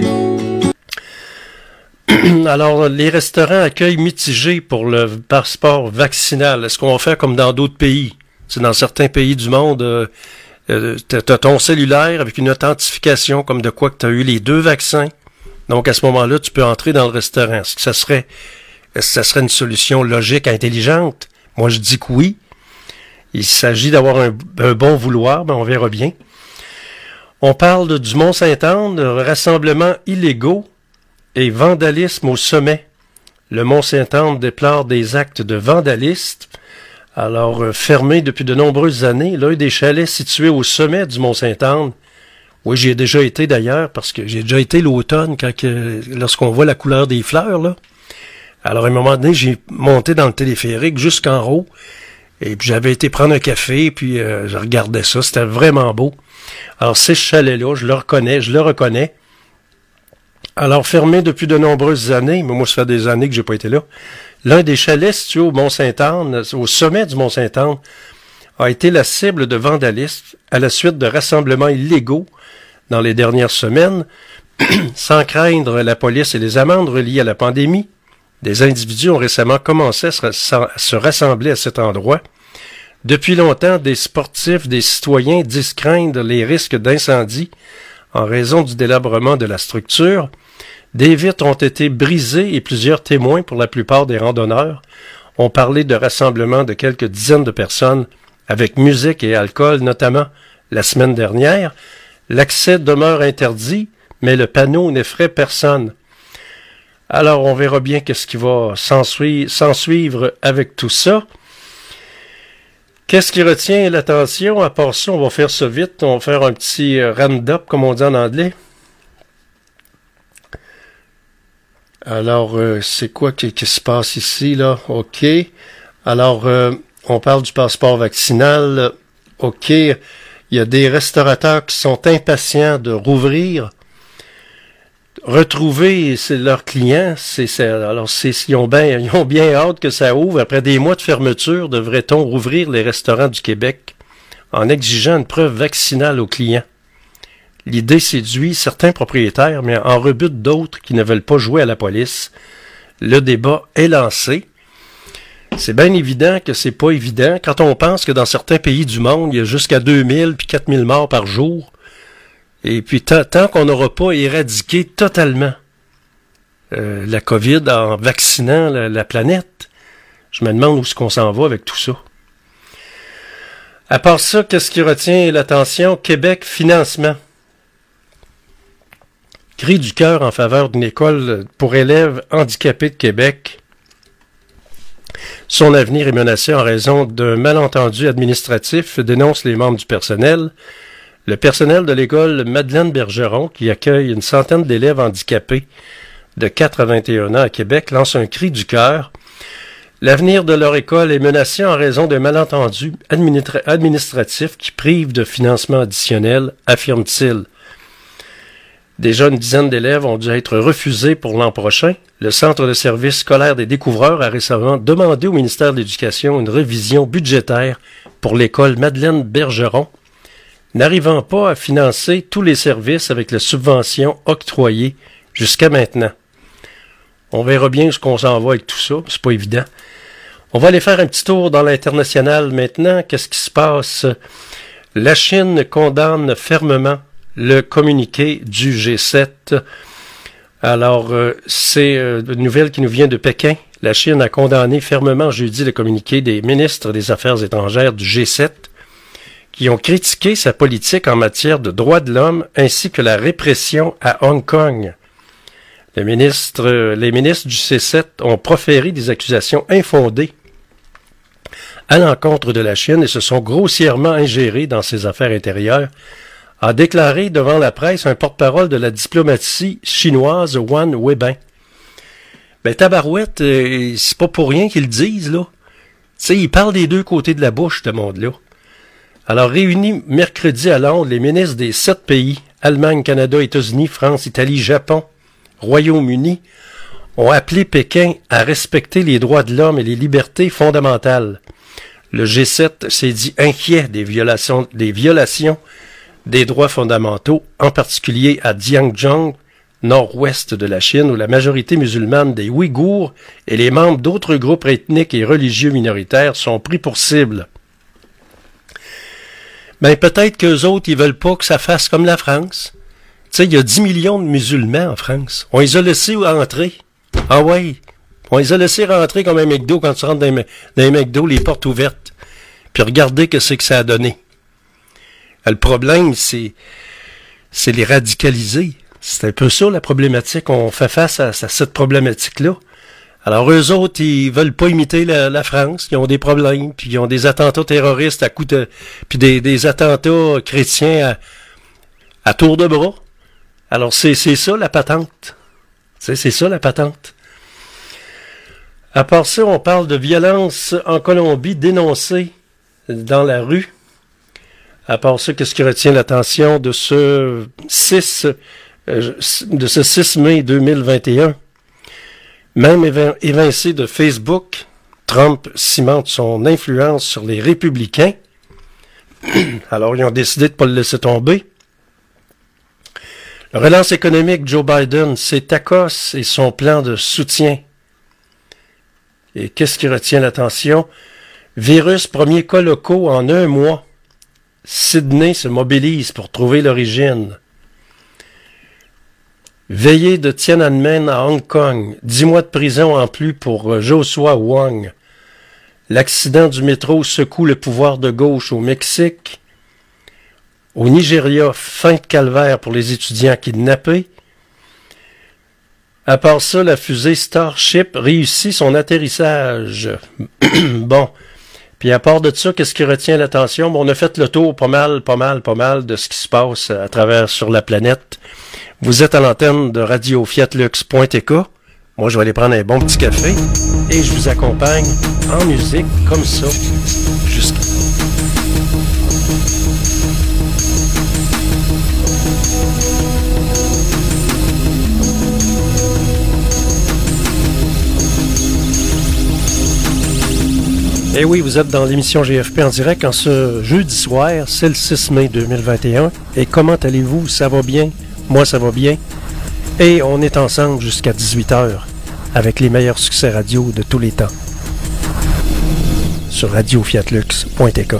Alors, les restaurants accueillent mitigés pour le passeport vaccinal. Est-ce qu'on va faire comme dans d'autres pays? C'est dans certains pays du monde, euh, euh, t'as ton cellulaire avec une authentification comme de quoi que tu as eu les deux vaccins. Donc, à ce moment-là, tu peux entrer dans le restaurant. Est-ce que ça serait, est-ce que ça serait une solution logique, intelligente? Moi, je dis que oui. Il s'agit d'avoir un, un bon vouloir, mais on verra bien. On parle de, du Mont-Sainte-Anne, de rassemblements illégaux et vandalisme au sommet. Le Mont-Sainte-Anne déplore des actes de vandalisme. Alors, euh, fermé depuis de nombreuses années, l'un des chalets situés au sommet du Mont-Sainte-Anne, Oui, j'y ai déjà été d'ailleurs, parce que j'ai déjà été l'automne, quand que, lorsqu'on voit la couleur des fleurs, là. Alors, à un moment donné, j'ai monté dans le téléphérique jusqu'en haut, et puis j'avais été prendre un café, puis euh, je regardais ça, c'était vraiment beau. Alors, ces chalets-là, je le reconnais, je le reconnais. Alors, fermé depuis de nombreuses années, mais moi, ça fait des années que j'ai pas été là. L'un des chalets situés au Mont-Sainte-Anne, au sommet du Mont-Sainte-Anne, a été la cible de vandalisme à la suite de rassemblements illégaux dans les dernières semaines. Sans craindre la police et les amendes reliées à la pandémie, des individus ont récemment commencé à se rassembler à cet endroit. Depuis longtemps, des sportifs, des citoyens disent craindre les risques d'incendie en raison du délabrement de la structure. Des vitres ont été brisées et plusieurs témoins, pour la plupart des randonneurs, ont parlé de rassemblements de quelques dizaines de personnes avec musique et alcool, notamment la semaine dernière. L'accès demeure interdit, mais le panneau n'effraie personne. Alors, on verra bien qu'est-ce qui va s'ensuivre avec tout ça. Qu'est-ce qui retient l'attention? À part ça, on va faire ça vite. On va faire un petit round-up, comme on dit en anglais. Alors, euh, c'est quoi qui, qui se passe ici, là? OK. Alors, euh, on parle du passeport vaccinal. OK. Il y a des restaurateurs qui sont impatients de rouvrir. Retrouver c'est leurs clients, c'est, c'est alors c'est ils ont bien ils ont bien hâte que ça ouvre. Après des mois de fermeture, devrait-on rouvrir les restaurants du Québec en exigeant une preuve vaccinale aux clients? L'idée séduit certains propriétaires, mais en rebute d'autres qui ne veulent pas jouer à la police. Le débat est lancé. C'est bien évident que c'est pas évident quand on pense que dans certains pays du monde, il y a jusqu'à deux mille puis quatre mille morts par jour. Et puis tant, tant qu'on n'aura pas éradiqué totalement euh, la COVID en vaccinant la, la planète, je me demande où est-ce qu'on s'en va avec tout ça. À part ça, qu'est-ce qui retient l'attention? Québec, financement. Cri du cœur en faveur d'une école pour élèves handicapés de Québec. Son avenir est menacé en raison d'un malentendu administratif, dénoncent les membres du personnel. Le personnel de l'école Madeleine Bergeron, qui accueille une centaine d'élèves handicapés de quatre à vingt et un ans à Québec, lance un cri du cœur. L'avenir de leur école est menacé en raison d'un malentendu administra- administratif qui prive de financement additionnel, affirme-t-il. Déjà une dizaine d'élèves ont dû être refusés pour l'an prochain. Le Centre de services scolaires des découvreurs a récemment demandé au ministère de l'Éducation une révision budgétaire pour l'école Madeleine Bergeron, n'arrivant pas à financer tous les services avec la subvention octroyée jusqu'à maintenant. On verra bien ce qu'on s'en va avec tout ça, c'est pas évident. On va aller faire un petit tour dans l'international maintenant. Qu'est-ce qui se passe? La Chine condamne fermement le communiqué du G sept. Alors, euh, c'est euh, une nouvelle qui nous vient de Pékin. La Chine a condamné fermement jeudi le communiqué des ministres des Affaires étrangères du G sept qui ont critiqué sa politique en matière de droits de l'homme ainsi que la répression à Hong Kong. Les ministres, euh, les ministres du G sept ont proféré des accusations infondées à l'encontre de la Chine et se sont grossièrement ingérés dans ses affaires intérieures, a déclaré devant la presse un porte-parole de la diplomatie chinoise, Wang Weibin. Ben, tabarouette, euh, c'est pas pour rien qu'ils le disent, là. Tu sais, ils parlent des deux côtés de la bouche, ce monde-là. Alors, réunis mercredi à Londres, les ministres des sept pays, Allemagne, Canada, États-Unis, France, Italie, Japon, Royaume-Uni, ont appelé Pékin à respecter les droits de l'homme et les libertés fondamentales. Le G sept s'est dit inquiet des violations, des violations des droits fondamentaux, en particulier à Xinjiang, nord-ouest de la Chine, où la majorité musulmane des Ouïghours et les membres d'autres groupes ethniques et religieux minoritaires sont pris pour cible. Ben, peut-être qu'eux autres, ils veulent pas que ça fasse comme la France. Tu sais, il y a dix millions de musulmans en France. On les a laissés entrer. Ah ouais. On les a laissés rentrer comme un McDo quand tu rentres dans un McDo, les portes ouvertes. Puis regardez que c'est que ça a donné. Le problème, c'est, c'est les radicaliser. C'est un peu ça, la problématique. On fait face à, à cette problématique-là. Alors, eux autres, ils veulent pas imiter la, la France. Ils ont des problèmes, puis ils ont des attentats terroristes à coup de... puis des, des attentats chrétiens à tour de bras. Alors, c'est, c'est ça la patente. C'est, c'est ça la patente. À part ça, on parle de violence en Colombie dénoncée dans la rue. À part ça, qu'est-ce qui retient l'attention de ce six, euh, de ce six mai deux mille vingt et un? Même évi- évincé de Facebook, Trump cimente son influence sur les républicains. Alors, ils ont décidé de ne pas le laisser tomber. La relance économique, Joe Biden, c'est Tacos et son plan de soutien. Et qu'est-ce qui retient l'attention? Virus, premier cas locaux en un mois. Sydney se mobilise pour trouver l'origine. Veillée de Tiananmen à Hong Kong. Dix mois de prison en plus pour Joshua Wong. L'accident du métro secoue le pouvoir de gauche au Mexique. Au Nigeria, fin de calvaire pour les étudiants kidnappés. À part ça, la fusée Starship réussit son atterrissage. Bon. Puis à part de ça, qu'est-ce qui retient l'attention? Bon, on a fait le tour pas mal, pas mal, pas mal de ce qui se passe à travers sur la planète. Vous êtes à l'antenne de radio fiat lux point t k. Moi, je vais aller prendre un bon petit café et je vous accompagne en musique comme ça jusqu'à... Eh oui, vous êtes dans l'émission G F P en direct en ce jeudi soir, c'est le six mai deux mille vingt et un. Et comment allez-vous? Ça va bien? Moi, ça va bien. Et on est ensemble jusqu'à dix-huit heures avec les meilleurs succès radio de tous les temps sur radio fiat lux point t k.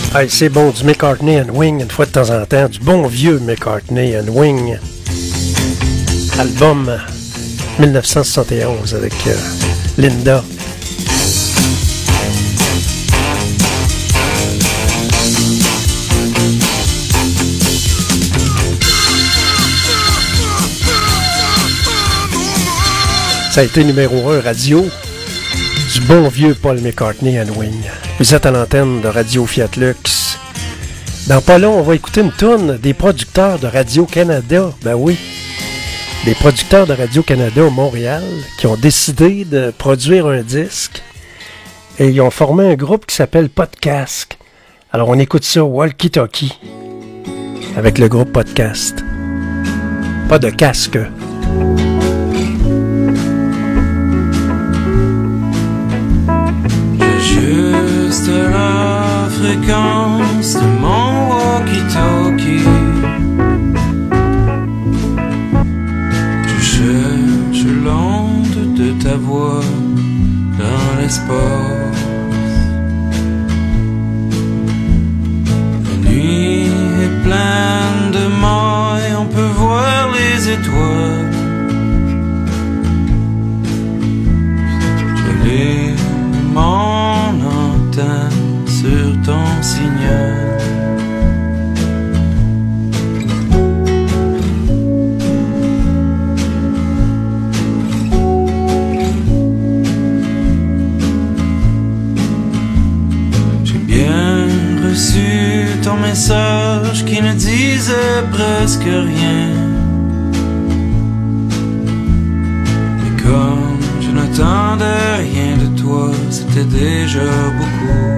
Hey, c'est bon, du McCartney and Wing, une fois de temps en temps, du bon vieux McCartney and Wing. Album dix-neuf cent soixante et onze avec euh, Linda. Ça a été numéro un radio du bon vieux Paul McCartney and Wing. Vous êtes à l'antenne de Radio Fiat Lux. Dans pas long, on va écouter une tourne des producteurs de Radio-Canada. Ben oui, des producteurs de Radio-Canada au Montréal qui ont décidé de produire un disque et ils ont formé un groupe qui s'appelle Podcast. Alors on écoute ça, Walkie Talkie, avec le groupe Podcast. Pas de casque. Juste la fréquence de mon walkie-talkie. Je cherche l'onde de ta voix dans l'espace. La nuit est pleine de mailles, on peut voir les étoiles. Je lis mon antenne sur ton signal. J'ai bien reçu ton message qui ne disait presque rien. Mais comme je n'attendais rien de toi, c'était déjà beaucoup.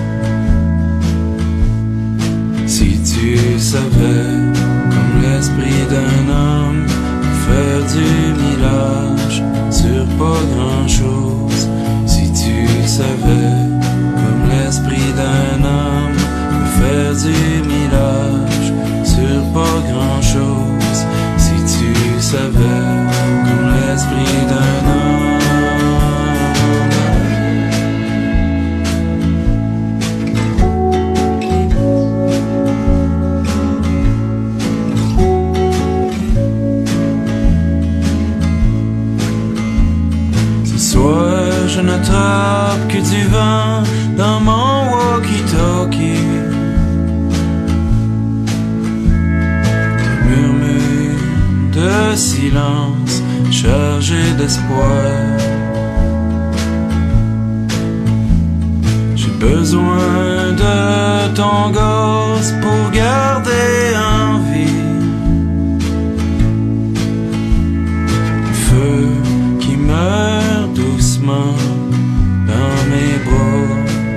Si tu savais, comme l'esprit d'un homme, faire du millage sur pas grand chose. Si tu savais, comme l'esprit d'un homme, faire du millage sur pas grand chose. Si tu savais, comme l'esprit d'un homme. Je n'attrape que du vent dans mon walkie-talkie. Des murmures de silence chargés d'espoir. J'ai besoin de ton gosse pour garder en vie. Feu qui meurt doucement dans mes bras.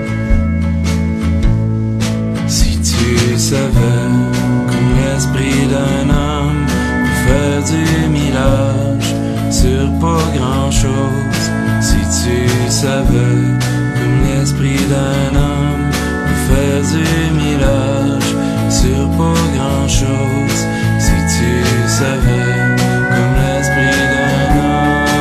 Si tu savais, comme l'esprit d'un homme peut faire du millage sur pas grand chose. Si tu savais, comme l'esprit d'un homme peut faire du millage sur pas grand chose. Si tu savais, comme l'esprit d'un homme.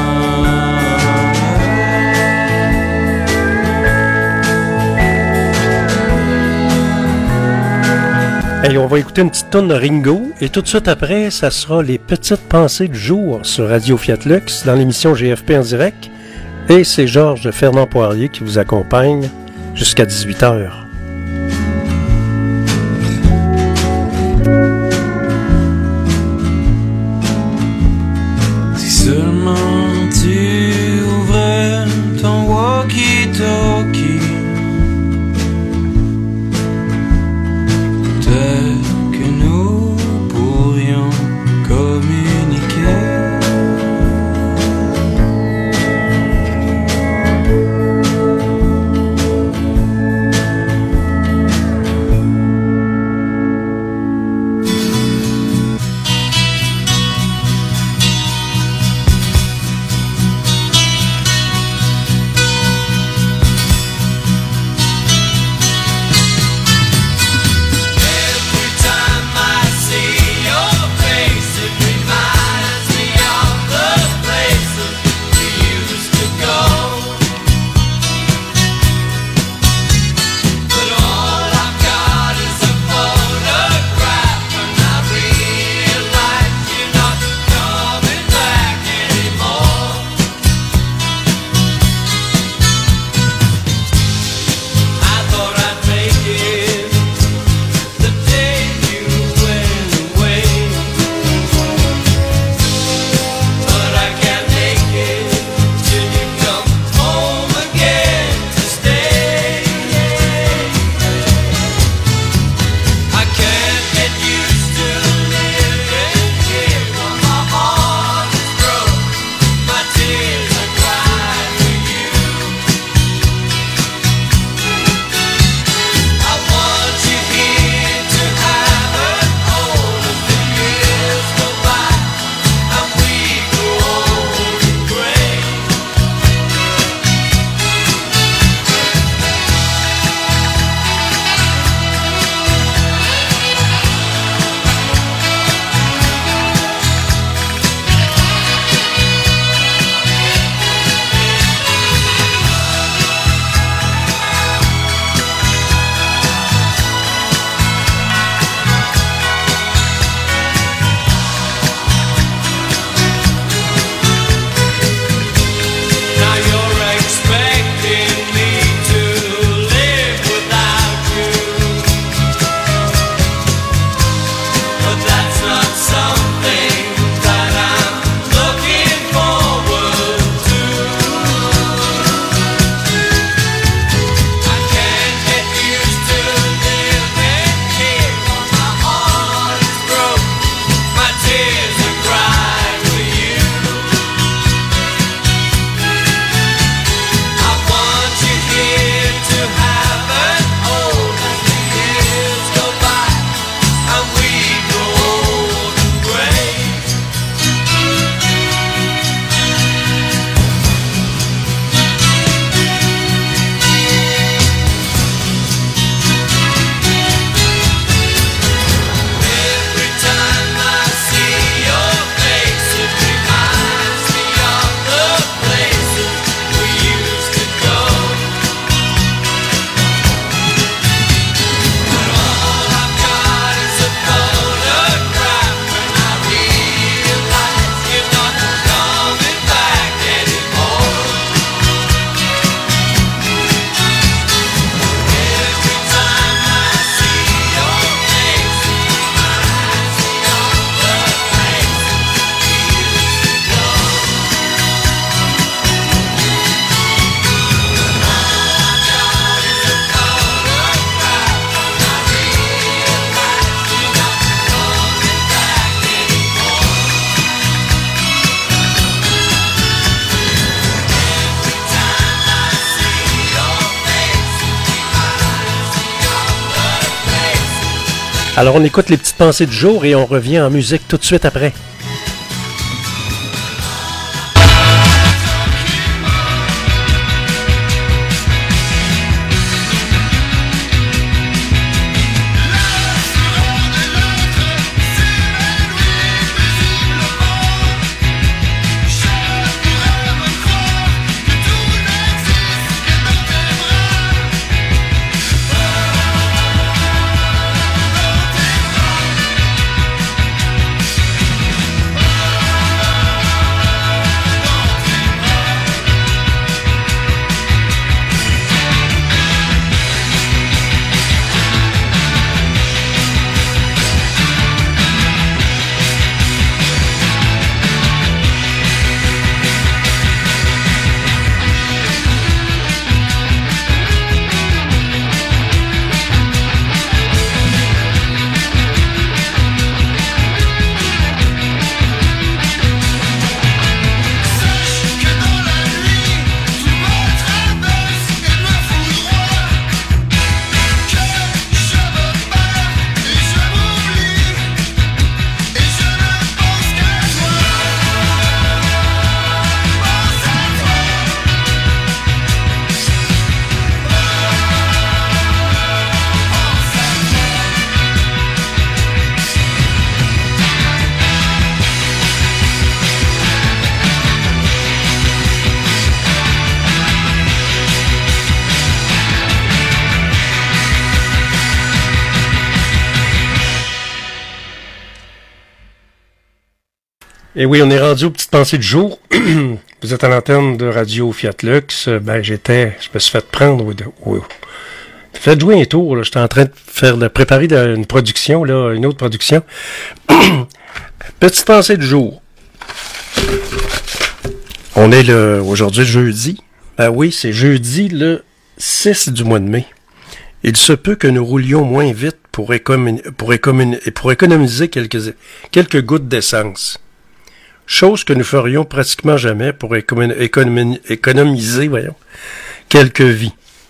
Hey, on va écouter une petite tonne de Ringo et tout de suite après, ça sera les petites pensées du jour sur Radio Fiat Lux dans l'émission G F P en direct. Et c'est Georges de Fernand Poirier qui vous accompagne jusqu'à dix-huit heures. Si seulement tu ouvrais ton walkie-talkie, peut-être que nous pourrions communiquer. Alors, on écoute les petites pensées du jour et on revient en musique tout de suite après. Et oui, on est rendu aux petites pensées du jour. Vous êtes à l'antenne de Radio Fiat Lux. Ben, j'étais, je me suis fait prendre au, au, Faites jouer un tour, là. J'étais en train de faire, de préparer de, une production, là, une autre production. Petite pensée du jour. On est le, aujourd'hui jeudi. Ben oui, c'est jeudi le six du mois de mai. Il se peut que nous roulions moins vite pour, économi- pour, économi- pour économiser quelques, quelques gouttes d'essence. Chose que nous ferions pratiquement jamais pour économi- économi- économiser, voyons, quelques vies.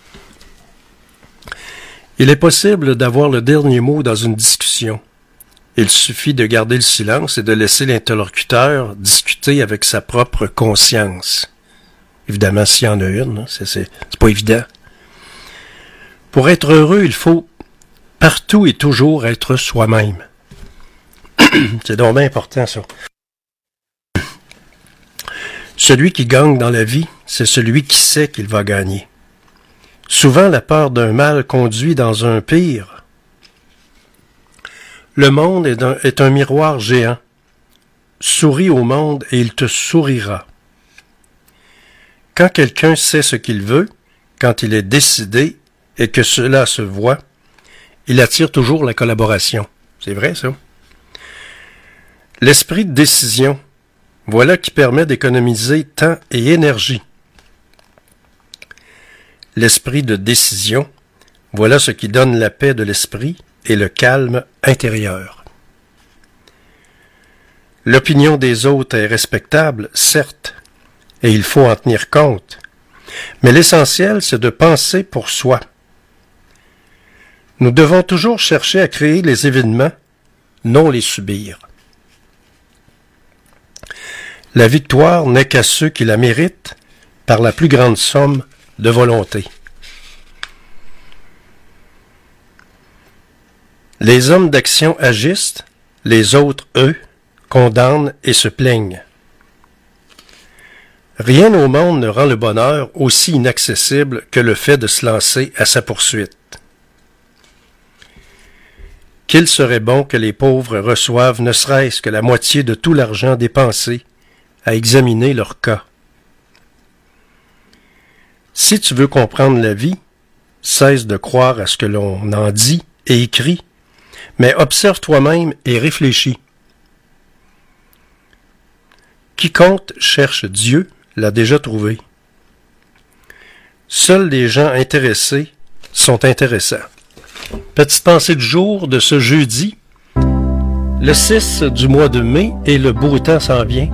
Il est possible d'avoir le dernier mot dans une discussion. Il suffit de garder le silence et de laisser l'interlocuteur discuter avec sa propre conscience. Évidemment, s'il y en a une, hein, c'est, c'est, c'est pas évident. Pour être heureux, il faut partout et toujours être soi-même. C'est donc bien important, ça. Celui qui gagne dans la vie, c'est celui qui sait qu'il va gagner. Souvent, la peur d'un mal conduit dans un pire. Le monde est un, est un miroir géant. Souris au monde et il te sourira. Quand quelqu'un sait ce qu'il veut, quand il est décidé et que cela se voit, il attire toujours la collaboration. C'est vrai, ça. L'esprit de décision, voilà qui permet d'économiser temps et énergie. L'esprit de décision, voilà ce qui donne la paix de l'esprit et le calme intérieur. L'opinion des autres est respectable, certes, et il faut en tenir compte, mais l'essentiel, c'est de penser pour soi. Nous devons toujours chercher à créer les événements, non les subir. La victoire n'est qu'à ceux qui la méritent par la plus grande somme de volonté. Les hommes d'action agissent, les autres, eux, condamnent et se plaignent. Rien au monde ne rend le bonheur aussi inaccessible que le fait de se lancer à sa poursuite. Qu'il serait bon que les pauvres reçoivent ne serait-ce que la moitié de tout l'argent dépensé à examiner leur cas. Si tu veux comprendre la vie, cesse de croire à ce que l'on en dit et écrit, mais observe toi-même et réfléchis. Quiconque cherche Dieu l'a déjà trouvé. Seuls les gens intéressés sont intéressants. Petite pensée du jour de ce jeudi, le six du mois de mai, et le beau temps s'en vient.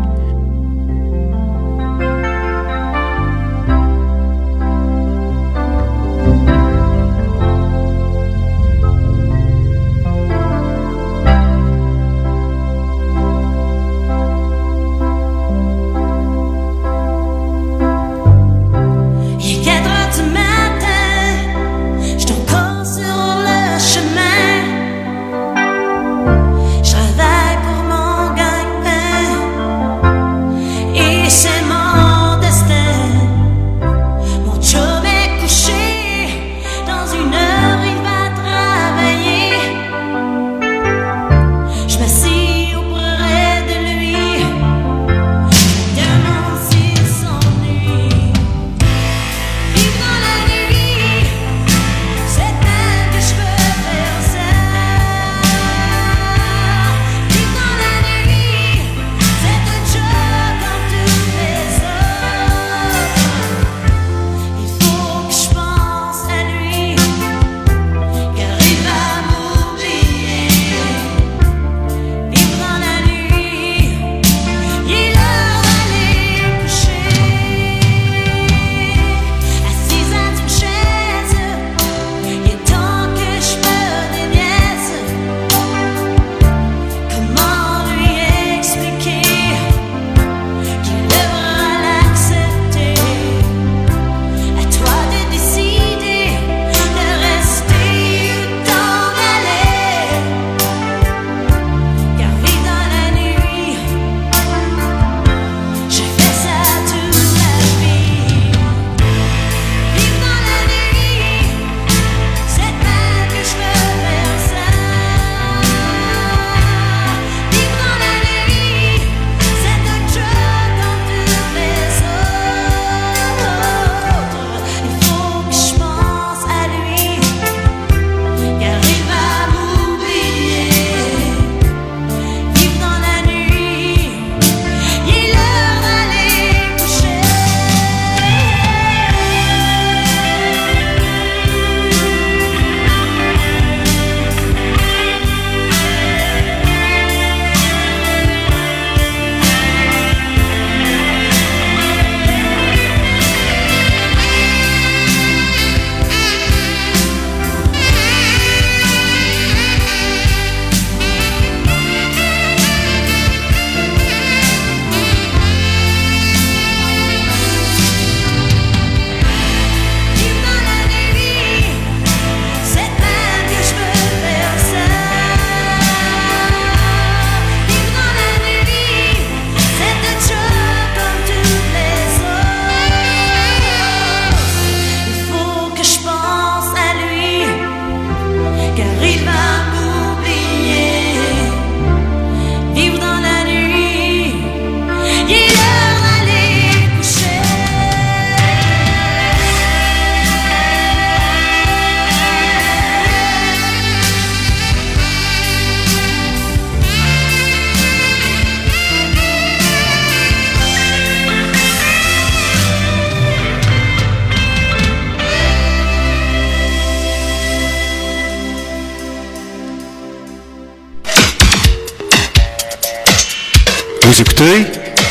Vous écoutez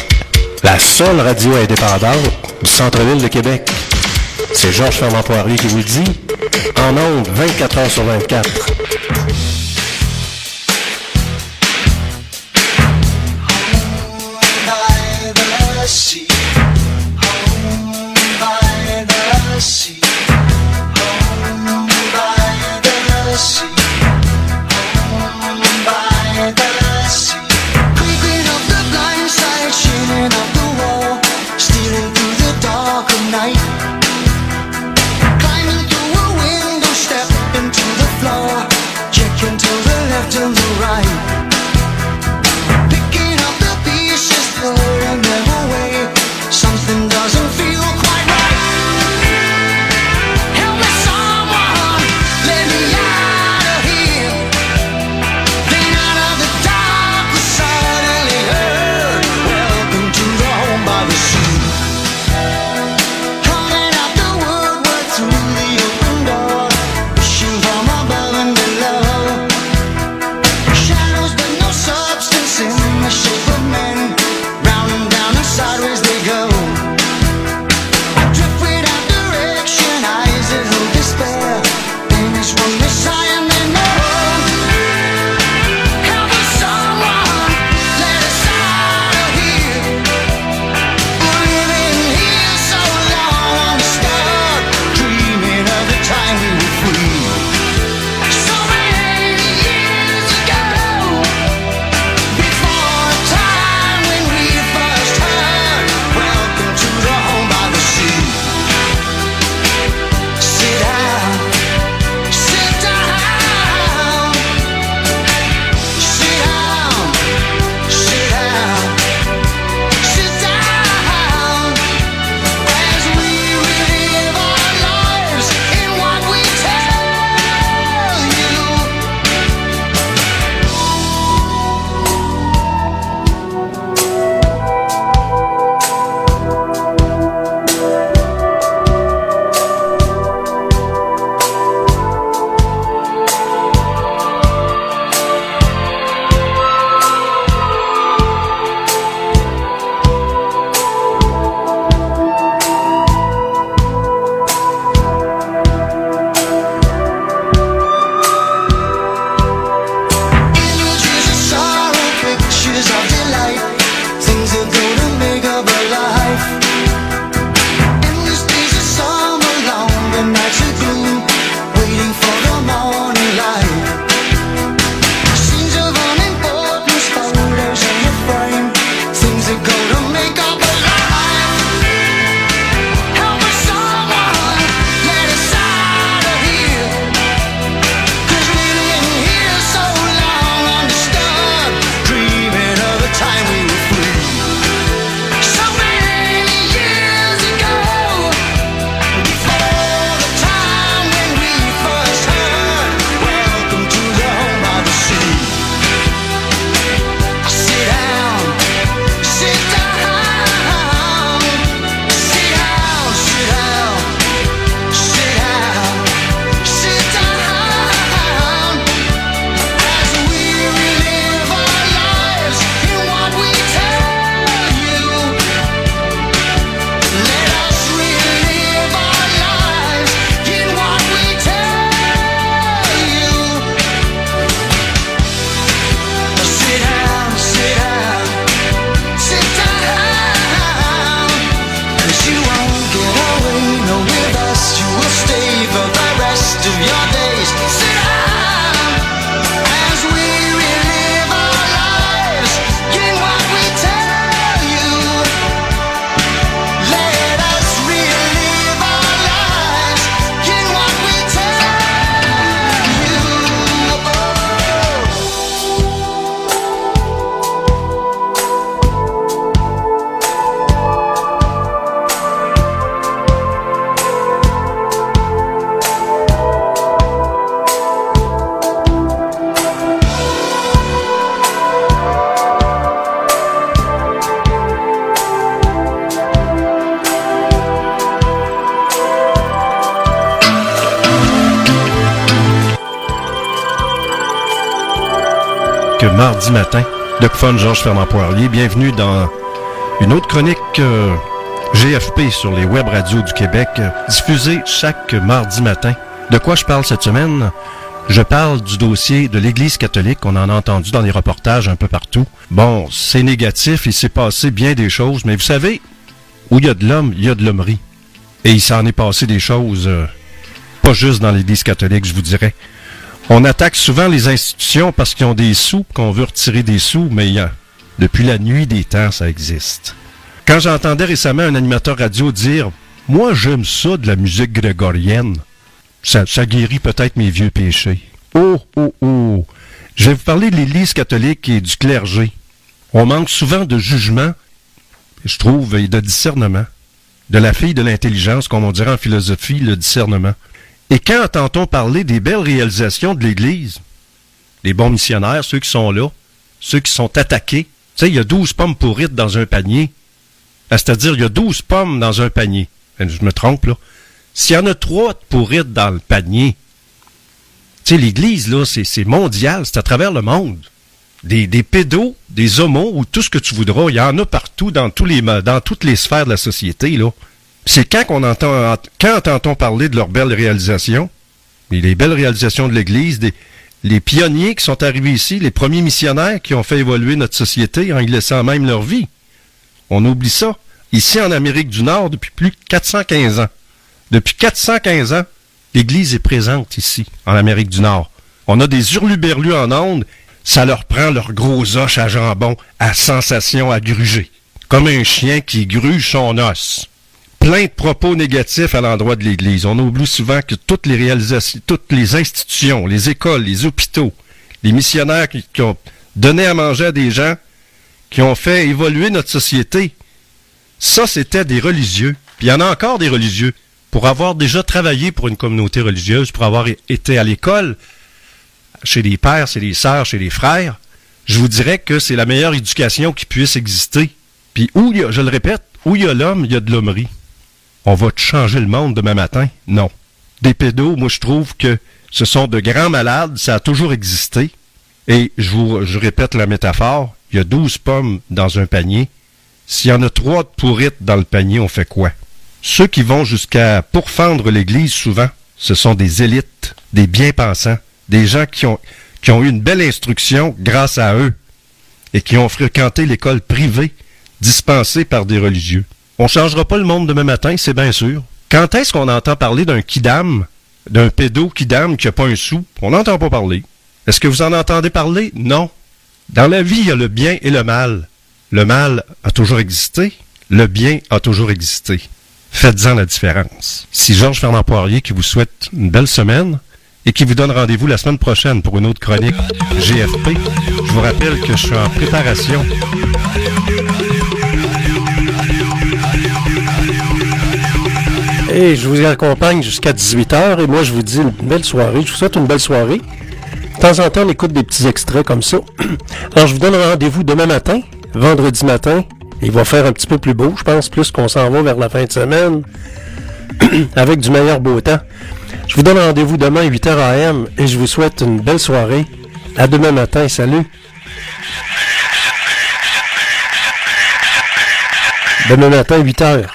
la seule radio indépendante du centre-ville de Québec. C'est Georges Fernand-Poirier qui vous le dit, en ondes vingt-quatre heures sur vingt-quatre. que mardi matin, Doc Fun, Georges Fernand Poirier. Bienvenue dans une autre chronique euh, G F P sur les web radios du Québec, euh, diffusée chaque mardi matin. De quoi je parle cette semaine? Je parle du dossier de l'Église catholique. On en a entendu dans les reportages un peu partout. Bon, c'est négatif, il s'est passé bien des choses, mais vous savez, où il y a de l'homme, il y a de l'hommerie. Et il s'en est passé des choses, euh, pas juste dans l'Église catholique, je vous dirais. On attaque souvent les institutions parce qu'ils ont des sous, qu'on veut retirer des sous, mais il y a, depuis la nuit des temps, ça existe. Quand j'entendais récemment un animateur radio dire « Moi, j'aime ça de la musique grégorienne », ça, ça guérit peut-être mes vieux péchés. Oh, oh, oh! Je vais vous parler de l'Église catholique et du clergé. On manque souvent de jugement, je trouve, et de discernement. De la fille de l'intelligence, comme on dirait en philosophie, le discernement. Et quand entend-on parler des belles réalisations de l'Église, les bons missionnaires, ceux qui sont là, ceux qui sont attaqués, tu sais, il y a douze pommes pourrites dans un panier. C'est-à-dire, il y a douze pommes dans un panier. Je me trompe, là. S'il y en a trois pourrites dans le panier, tu sais, l'Église, là, c'est, c'est mondial, c'est à travers le monde. Des, des pédos, des homos, ou tout ce que tu voudras, il y en a partout, dans, tous les, dans toutes les sphères de la société, là. C'est quand qu'on entend, quand entend-on parler de leurs belles réalisations, et les belles réalisations de l'Église, des, les pionniers qui sont arrivés ici, les premiers missionnaires qui ont fait évoluer notre société en y laissant même leur vie. On oublie ça. Ici, en Amérique du Nord, depuis plus de quatre cent quinze ans. Depuis quatre cent quinze ans, l'Église est présente ici, en Amérique du Nord. On a des hurluberlus en ondes, ça leur prend leur gros os à jambon, à sensation à gruger. Comme un chien qui gruge son os. Plein de propos négatifs à l'endroit de l'Église. On oublie souvent que toutes les réalisations, toutes les institutions, les écoles, les hôpitaux, les missionnaires qui, qui ont donné à manger à des gens, qui ont fait évoluer notre société, ça, c'était des religieux. Puis il y en a encore des religieux. Pour avoir déjà travaillé pour une communauté religieuse, pour avoir été à l'école, chez les pères, chez les sœurs, chez les frères, je vous dirais que c'est la meilleure éducation qui puisse exister. Puis où il y a, je le répète, où il y a l'homme, il y a de l'hommerie. On va changer le monde demain matin? Non. Des pédos, moi je trouve que ce sont de grands malades, ça a toujours existé. Et je vous je répète la métaphore, il y a douze pommes dans un panier. S'il y en a trois de pourrites dans le panier, on fait quoi? Ceux qui vont jusqu'à pourfendre l'Église, souvent, ce sont des élites, des bien-pensants, des gens qui ont, qui ont eu une belle instruction grâce à eux et qui ont fréquenté l'école privée dispensée par des religieux. On ne changera pas le monde demain matin, c'est bien sûr. Quand est-ce qu'on entend parler d'un kidam, d'un pédo kidam qui n'a pas un sou? On n'entend pas parler. Est-ce que vous en entendez parler? Non. Dans la vie, il y a le bien et le mal. Le mal a toujours existé, le bien a toujours existé. Faites-en la différence. C'est Georges Fernand Poirier qui vous souhaite une belle semaine et qui vous donne rendez-vous la semaine prochaine pour une autre chronique G F P. Je vous rappelle que je suis en préparation. Et je vous accompagne jusqu'à dix-huit heures et moi je vous dis une belle soirée. Je vous souhaite une belle soirée. De temps en temps, on écoute des petits extraits comme ça. Alors je vous donne rendez-vous demain matin, vendredi matin. Il va faire un petit peu plus beau, je pense, plus qu'on s'en va vers la fin de semaine, avec du meilleur beau temps. Je vous donne rendez-vous demain à huit heures A M et je vous souhaite une belle soirée. À demain matin, salut! Demain matin, huit heures.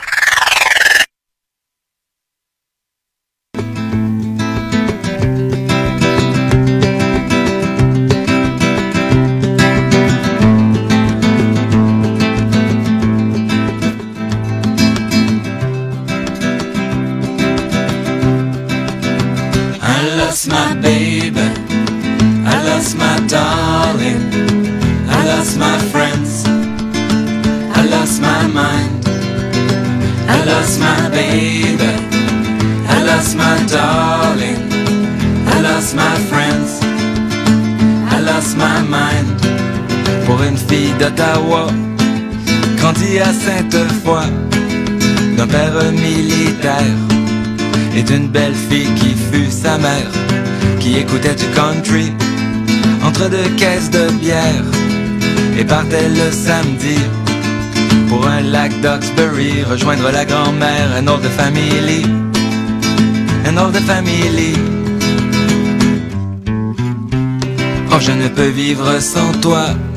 My baby, I lost my darling, I lost my friends, I lost my mind, I lost my baby, I lost my darling, I lost my friends, I lost my mind. Pour une fille d'Ottawa, grandie à Sainte-Foy, d'un père militaire et d'une belle fille qui fut sa mère, qui écoutait du country entre deux caisses de bière et partait le samedi pour un lac d'Oxbury, rejoindre la grand-mère, un old family, un old family. Oh, je ne peux vivre sans toi,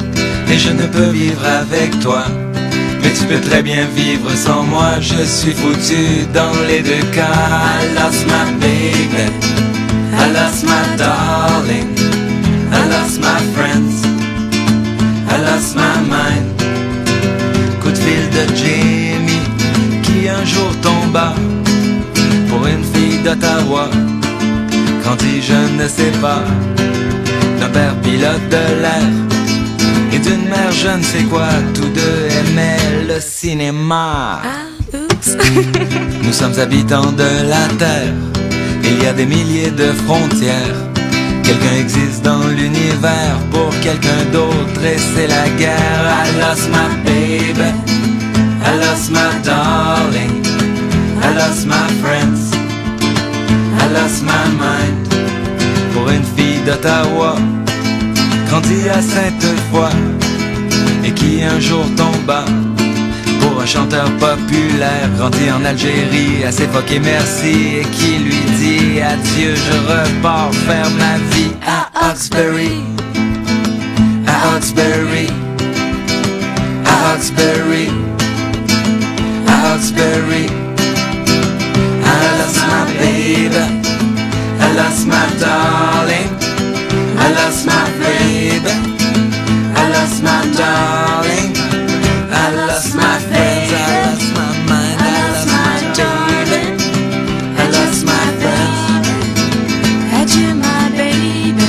et je ne peux vivre avec toi. Mais tu peux très bien vivre sans moi, je suis foutu dans les deux cas. I lost my baby, I lost my darling, I lost my friends, I lost my mind. Coup de fil de Jamie qui un jour tomba pour une fille d'Ottawa. Quand dit je ne sais pas, d'un père pilote de l'air et d'une mère je ne sais quoi, tous deux aimaient le cinéma. Ah, oups. Nous sommes habitants de la terre, il y a des milliers de frontières. Quelqu'un existe dans l'univers pour quelqu'un d'autre et c'est la guerre. I lost my baby, I lost my darling, I lost my friends, I lost my mind. Pour une fille d'Ottawa, grandie à Sainte-Foy et qui un jour tomba pour un chanteur populaire, grandi en Algérie, assez foqué merci, et qui lui dit adieu, je repars faire ma vie à Hawkesbury, à Hawkesbury, à Hawkesbury, à Hawkesbury. I lost my baby, I lost my darling, I lost my baby, I lost my darling, I lost my friends, I lost my mind, I lost my darling, I lost my friends. Had you my baby?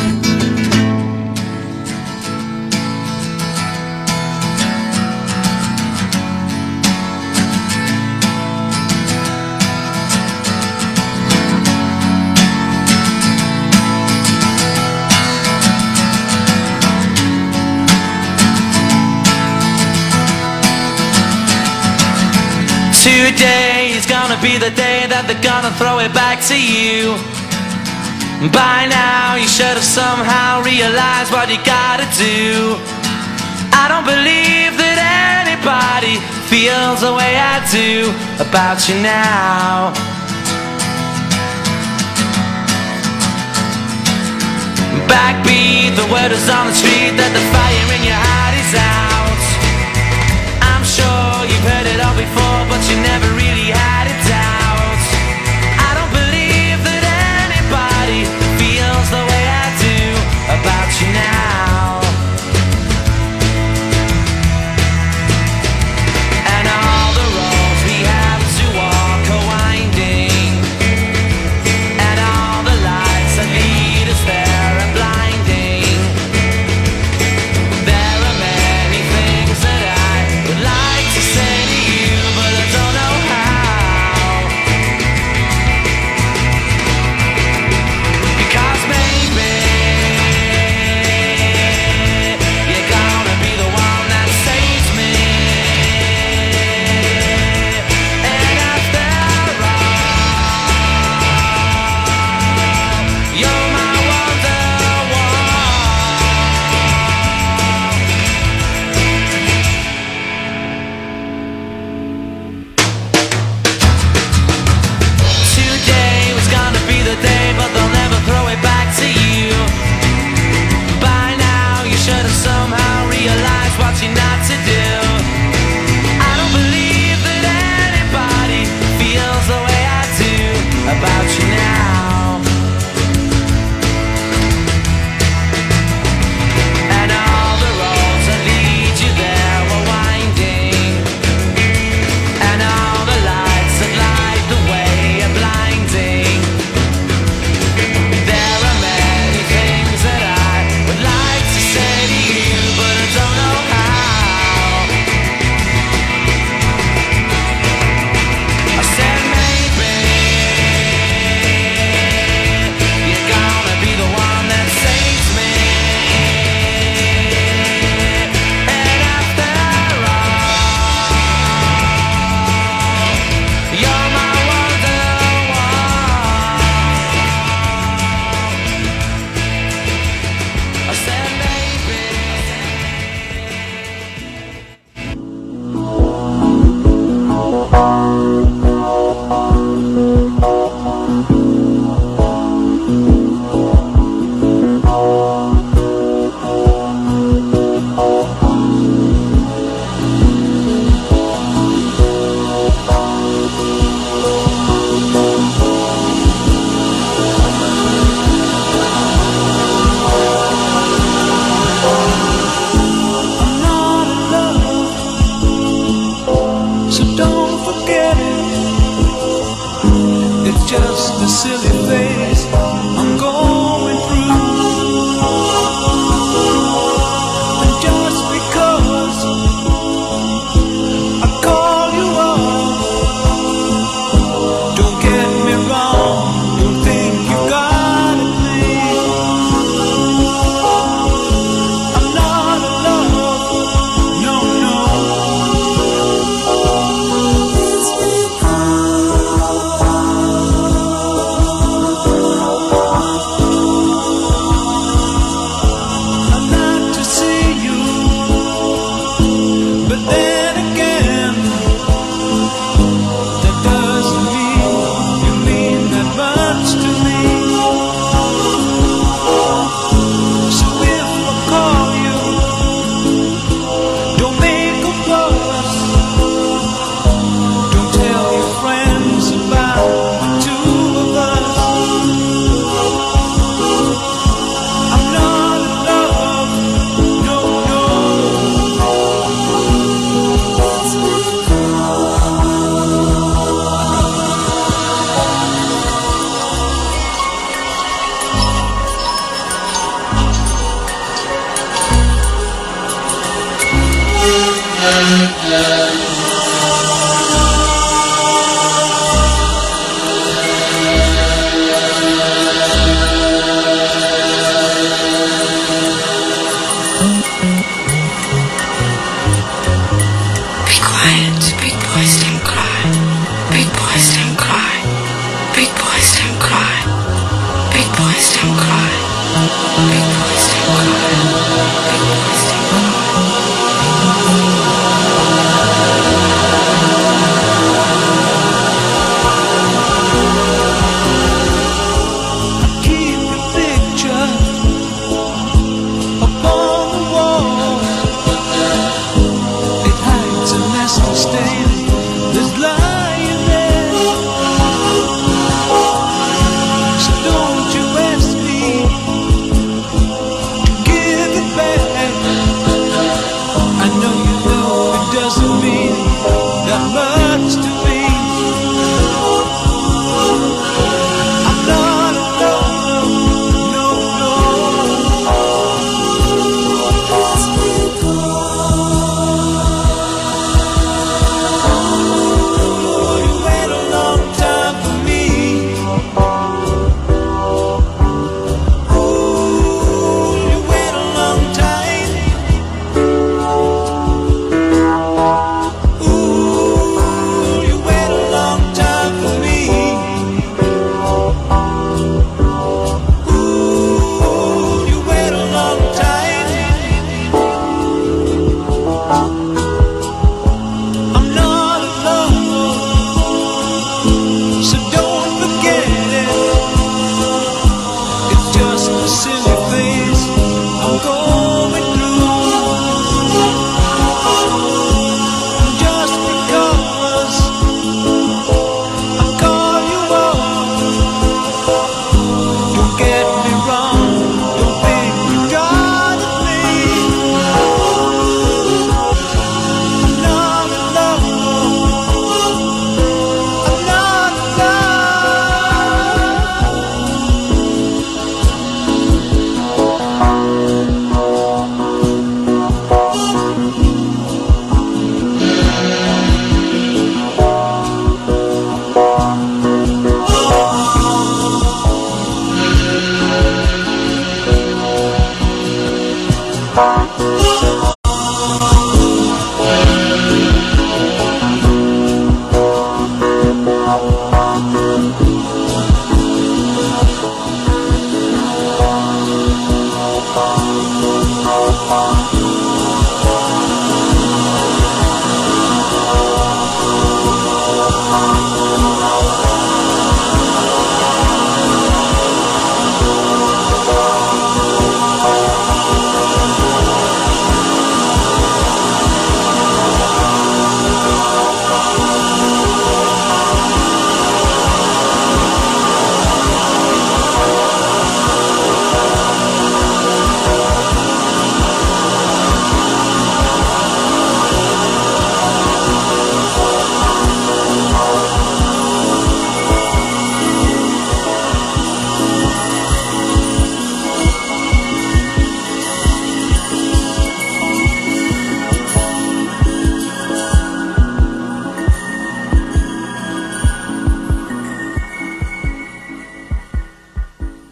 Today is gonna be the day that they're gonna throw it back to you. By now you should have somehow realized what you gotta do. I don't believe that anybody feels the way I do about you now. Backbeat, the word is on the street that the fire in your heart is out. I'm sure you've heard it all before, but you never really had a doubt. I don't believe that anybody feels the way I do about you now. And all the roads we have to walk are winding, and all the lights that lead us there are blinding. There are many things that I would like to say to you, but I don't know how. Big